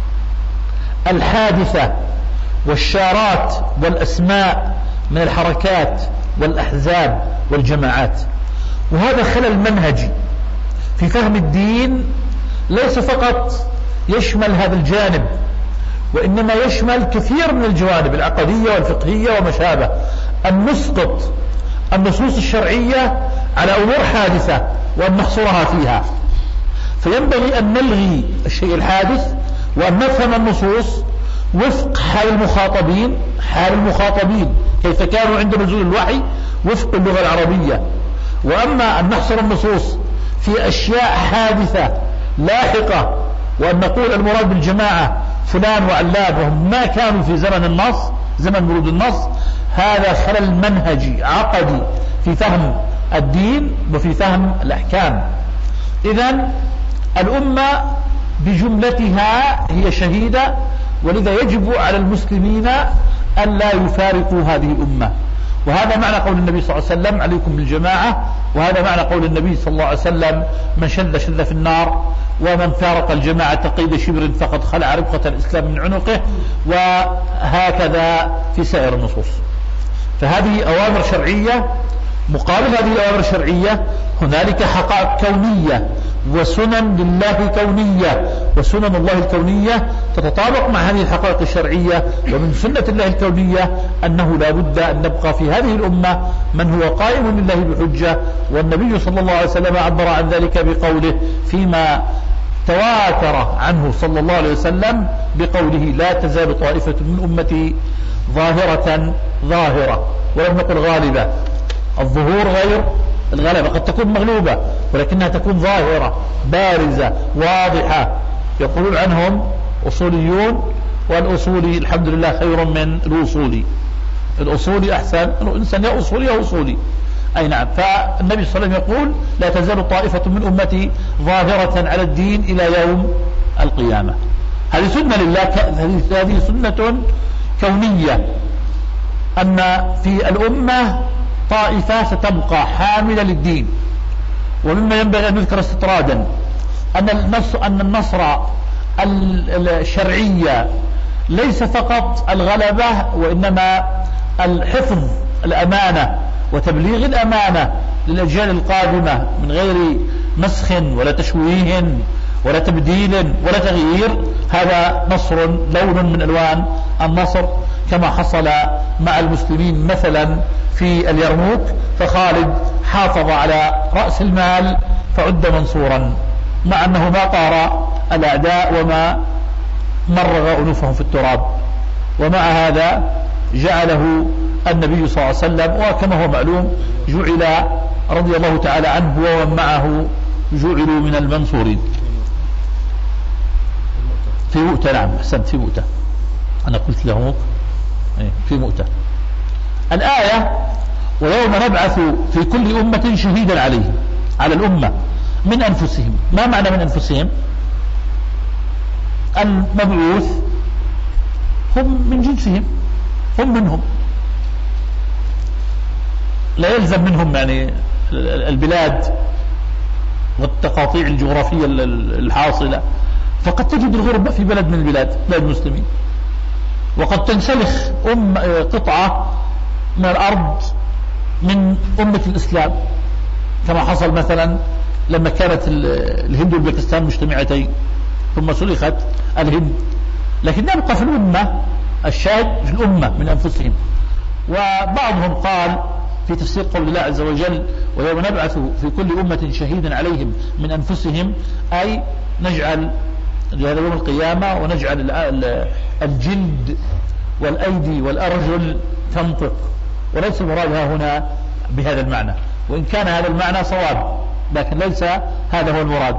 الحادثة والشارات والأسماء من الحركات والأحزاب والجماعات. وهذا خلل منهجي في فهم الدين، ليس فقط يشمل هذا الجانب، وإنما يشمل كثير من الجوانب العقدية والفقهية وما شابه. أن نسقط النصوص الشرعية على أمور حادثة وأن نحصرها فيها، فينبغي أن نلغي الشيء الحادث وأن نفهم النصوص وفق حال المخاطبين حال المخاطبين كيف كانوا عند نزول الوحي وفق اللغة العربية. وأما أن نحصر النصوص في أشياء حادثة لاحقة وأن نقول المراد بالجماعة فلان وعلان وهم ما كانوا في زمن النص زمن ورود النص، هذا خلل منهجي عقدي في فهم الدين وفي فهم الأحكام. إذن الأمة بجملتها هي شهيدة، ولذا يجب على المسلمين أن لا يفارقوا هذه الأمة. وهذا معنى قول النبي صلى الله عليه وسلم عليكم بالجماعة، وهذا معنى قول النبي صلى الله عليه وسلم من شذ شذ في النار، ومن فارق الجماعة قيد شبر فقد خلع ربقة الإسلام من عنقه، وهكذا في سائر النصوص. فهذه أوامر شرعية. مقابل هذه الأوامر الشرعية هنالك حقائق كونية وسنن لله كونية، وسنن الله الكونية تتطابق مع هذه الحقائق الشرعية. ومن سنة الله الكونية أنه لا بد أن نبقى في هذه الأمة من هو قائم لله بحجة، والنبي صلى الله عليه وسلم عبر عن ذلك بقوله فيما تواتر عنه صلى الله عليه وسلم بقوله لا تزال طائفة من أمتي ظاهرة ظاهرة، ولم نقل غالبة. الظهور غير الغلبة، قد تكون مغلوبة ولكنها تكون ظاهرة بارزة واضحة. يقولون عنهم أصوليون، والأصولي الحمد لله خير من الوصولي. الأصولي أحسن، الإنسان يا أصولي يا أصولي. أي نعم. فالنبي صلى الله عليه وسلم يقول لا تزال طائفة من أمتي ظاهرة على الدين إلى يوم القيامة. هذه سنة لله، هذه سنة كونية، أن في الأمة طائفة ستبقى حاملة للدين. ومما ينبغي أن نذكر استطرادا أن النصر, أن النصر الشرعية ليس فقط الغلبة، وإنما الحفظ الأمانة وتبليغ الأمانة للأجيال القادمة من غير مسخ ولا تشويه ولا تبديل ولا تغيير. هذا نصر لون من ألوان النصر، كما حصل مع المسلمين مثلا في اليرموك، فخالد حافظ على رأس المال فعد منصورا، مع أنه ما طار الأعداء وما مرغ أنوفهم في التراب. ومع هذا جعله النبي صلى الله عليه وسلم، وكما هو معلوم جعل رضي الله تعالى عنه ومن معه جعلوا من المنصورين في مؤتة. نعم أحسنت، في مؤتة. أنا قلت له في مؤتة. الآية ويوم نبعث في كل أمة شهيدا عليهم، على الأمة من أنفسهم. ما معنى من أنفسهم؟ المبعوث هم من جنسهم، هم منهم، لا يلزم منهم يعني البلاد والتقاطيع الجغرافية الحاصلة. فقد تجد الغربة في بلد من البلاد، بلاد المسلمين، وقد تنسلخ أم قطعة من الأرض من أمة الإسلام، كما حصل مثلا لما كانت الهند والباكستان مجتمعتين ثم سلخت الهند، لكن نبقى في الأمة. الشاهد في الأمة من أنفسهم. وبعضهم قال في تفسير قول الله عز وجل ويوم نبعث في كل أمة شهيدا عليهم من أنفسهم، أي نجعل لهذا يوم القيامة ونجعل الجلد والأيدي والأرجل تنطق، وليس المراد هنا بهذا المعنى، وإن كان هذا المعنى صواب لكن ليس هذا هو المراد.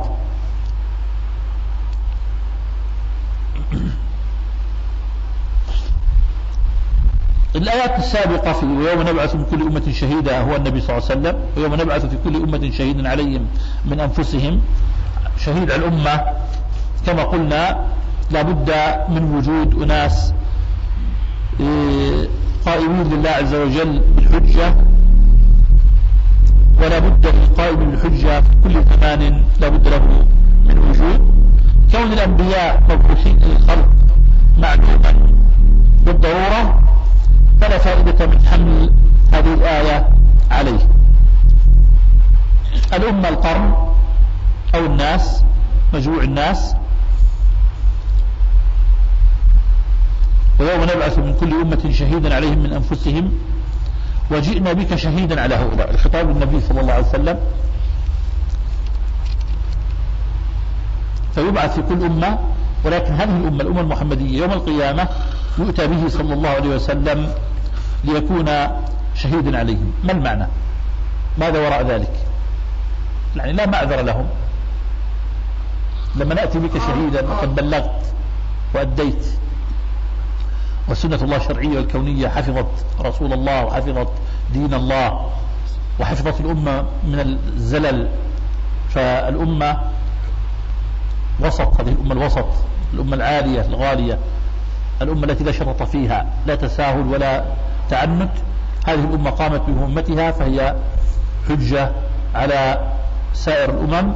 الآيات السابقة في ويوم نبعث من كل أمة شهيدا هو النبي صلى الله عليه وسلم، ويوم نبعث في كل أمة شهيدا عليهم من أنفسهم. شهيد على الأمة كما قلنا لابد من وجود أناس قائمين لله عز وجل بالحجة، ولا بد للقائم بالحجة في كل زمان لا بد له من وجود. كون الأنبياء مبعوثين للخلق معلوما بالضرورة، فلا فائدة من حمل هذه الآية عليه. الأمة القرن أو الناس، مجموع الناس. ويوم نبعث من كل أمة شهيدا عليهم من أنفسهم وجئنا بك شهيدا على هؤلاء. الخطاب للنبي صلى الله عليه وسلم، فيبعث في كل أمة، ولكن هذه الأمة الأمة المحمدية يوم القيامة يؤتى به صلى الله عليه وسلم ليكون شهيدا عليهم. ما المعنى؟ ماذا وراء ذلك؟ يعني لا معذر لهم. لما نأتي بك شهيدا وقد بلغت وأديت، وسنة الله الشرعية والكونية حفظت رسول الله وحفظت دين الله وحفظت الأمة من الزلل فالأمة وسط، هذه الأمة الوسط، الأمة العالية الغالية، الأمة التي لا شرط فيها، لا تساهل ولا تعنت. هذه الأمة قامت بمهمتها فهي حجة على سائر الأمم،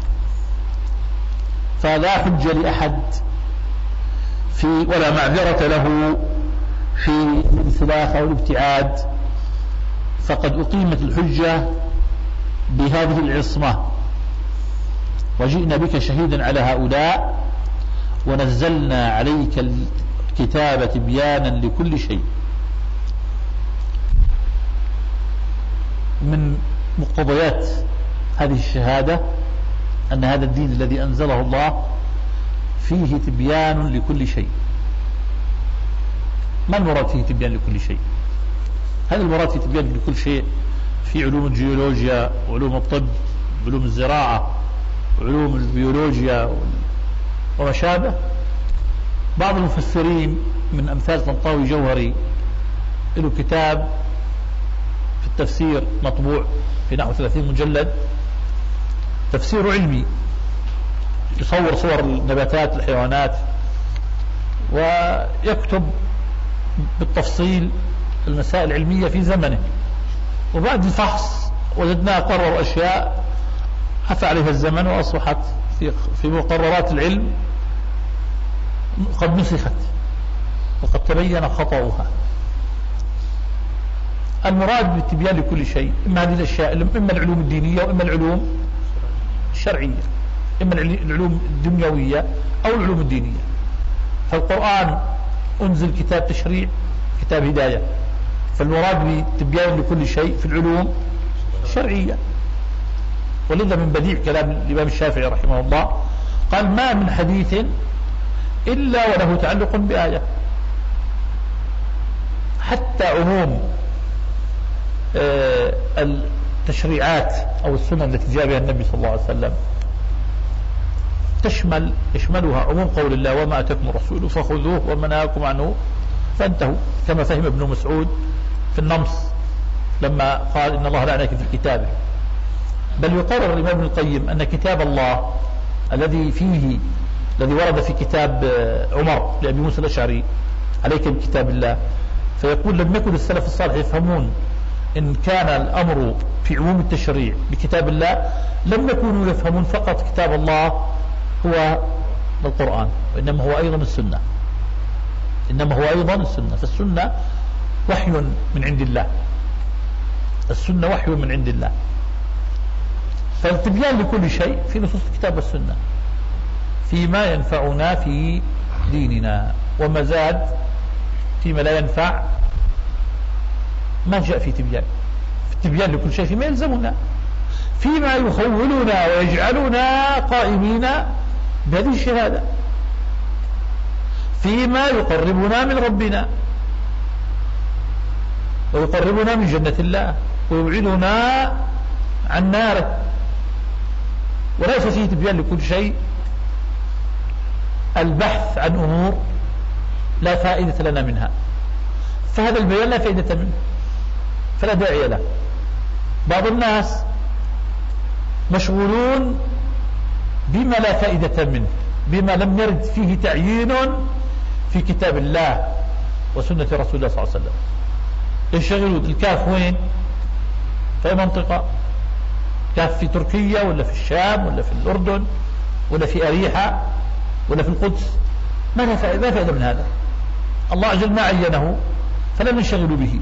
فلا حجة لأحد في ولا معذرة له في الانسلاخ أو الابتعاد، فقد أقيمت الحجة بهذه العصمة. وجئنا بك شهيدا على هؤلاء ونزلنا عليك الكتاب تبيانا لكل شيء. من مقتضيات هذه الشهادة أن هذا الدين الذي أنزله الله فيه تبيان لكل شيء. ما المراد فيه تبيان لكل شيء؟ هذا المراد فيه تبيان لكل شيء في علوم الجيولوجيا وعلوم الطب وعلوم الزراعة وعلوم البيولوجيا وما شابه. بعض المفسرين من أمثال طنطاوي جوهري له كتاب في التفسير مطبوع في نحو ثلاثين مجلد، تفسير علمي يصور صور النباتات الحيوانات ويكتب بالتفصيل المسائل العلمية في زمنه، وبعد الفحص وجدناه قرر أشياء عفى عليها الزمن وأصبحت في في مقررات العلم قد نسخت وقد تبين خطأها. المراد بالتبيان لكل شيء إما هذه الأشياء، إما العلوم الدينية وإما العلوم الشرعية، إما العلوم الدنيوية أو العلوم الدينية. فالقرآن أنزل كتاب تشريع، كتاب هداية، فالمراد بالتبيان لكل شيء في العلوم الشرعية. ولذا من بديع كلام الإمام الشافعي رحمه الله قال: ما من حديث إلا وله تعلق بآية. حتى عموم آه التشريعات أو السنن التي جاء بها النبي صلى الله عليه وسلم تشمل يشملها عموم قول الله: وما أتاكم الرسول فخذوه وما نهاكم عنه فانتهوا، كما فهم ابن مسعود في النمص لما قال: إن الله لعنك في كتابه. بل يقرر الإمام ابن القيم أن كتاب الله الذي فيه الذي ورد في كتاب عمر لأبي موسى الأشعري: عليك بكتاب الله، فيقول: لم يكن السلف الصالح يفهمون إن كان الأمر في عموم التشريع بكتاب الله، لم يكونوا يفهمون فقط كتاب الله هو القرآن، وإنما هو أيضا السنة، إنما هو أيضا السنة. فالسنة وحي من عند الله، السنة وحي من عند الله. فالتبيان لكل شيء في نصوص الكتاب والسنة فيما ينفعنا في ديننا، وما زاد فيما لا ينفع ما جاء في تبيان. في التبيان لكل شيء فيما يلزمنا، فيما يخولنا ويجعلنا قائمين بهذه الشهادة، فيما يقربنا من ربنا ويقربنا من جنة الله ويبعدنا عن ناره. وليس فيه تبيان لكل شيء البحث عن أمور لا فائدة لنا منها، فهذا البيان لا فائدة منه فلا داعي له. بعض الناس مشغولون بما لا فائدة منه، بما لم يرد فيه تعيين في كتاب الله وسنة رسول الله صلى الله عليه وسلم. يشغلون الكاف وين؟ في منطقة؟ كاف في تركيا ولا في الشام ولا في الأردن ولا في أريحة ولا في القدس؟ ما لا فائدة من هذا، الله عز وجل ما عينه فلا ننشغل به.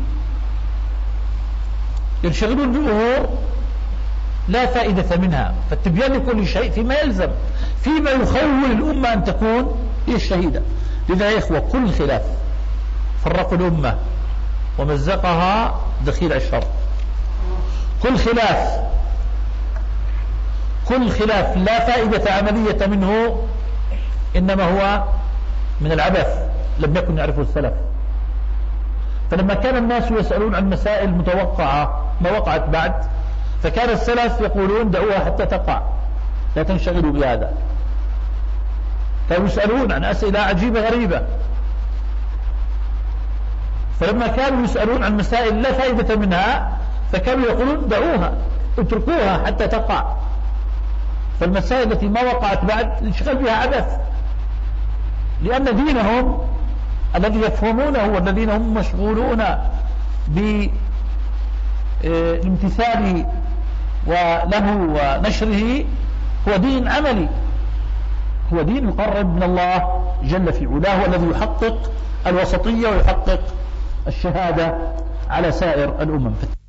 ينشغلون بأمور لا فائدة منها. فالتبيان لكل شيء فيما يلزم، فيما يخول الأمة أن تكون هي الشهيدة. لذا يا إخوة كل خلاف فرقوا الأمة ومزقها دخيل الشر. كل خلاف كل خلاف لا فائدة عملية منه، إنما هو من العبث لم يكن يعرفه السلف. فلما كان الناس يسألون عن مسائل متوقعة ما وقعت بعد، فكان السلف يقولون: دعوها حتى تقع، لا تنشغلوا بهذا. كانوا يسألون عن أسئلة عجيبة غريبة، فلما كانوا يسألون عن مسائل لا فائدة منها فكانوا يقولون: دعوها اتركوها حتى تقع. فالمسائل التي ما وقعت بعد الانشغال بها عبث، لأن دينهم الذي يفهمونه والذين هم مشغولون بالامتثال وله ونشره هو دين عملي، هو دين يقرب من الله جل في علاه، والذي يحقق الوسطية ويحقق الشهادة على سائر الأمم.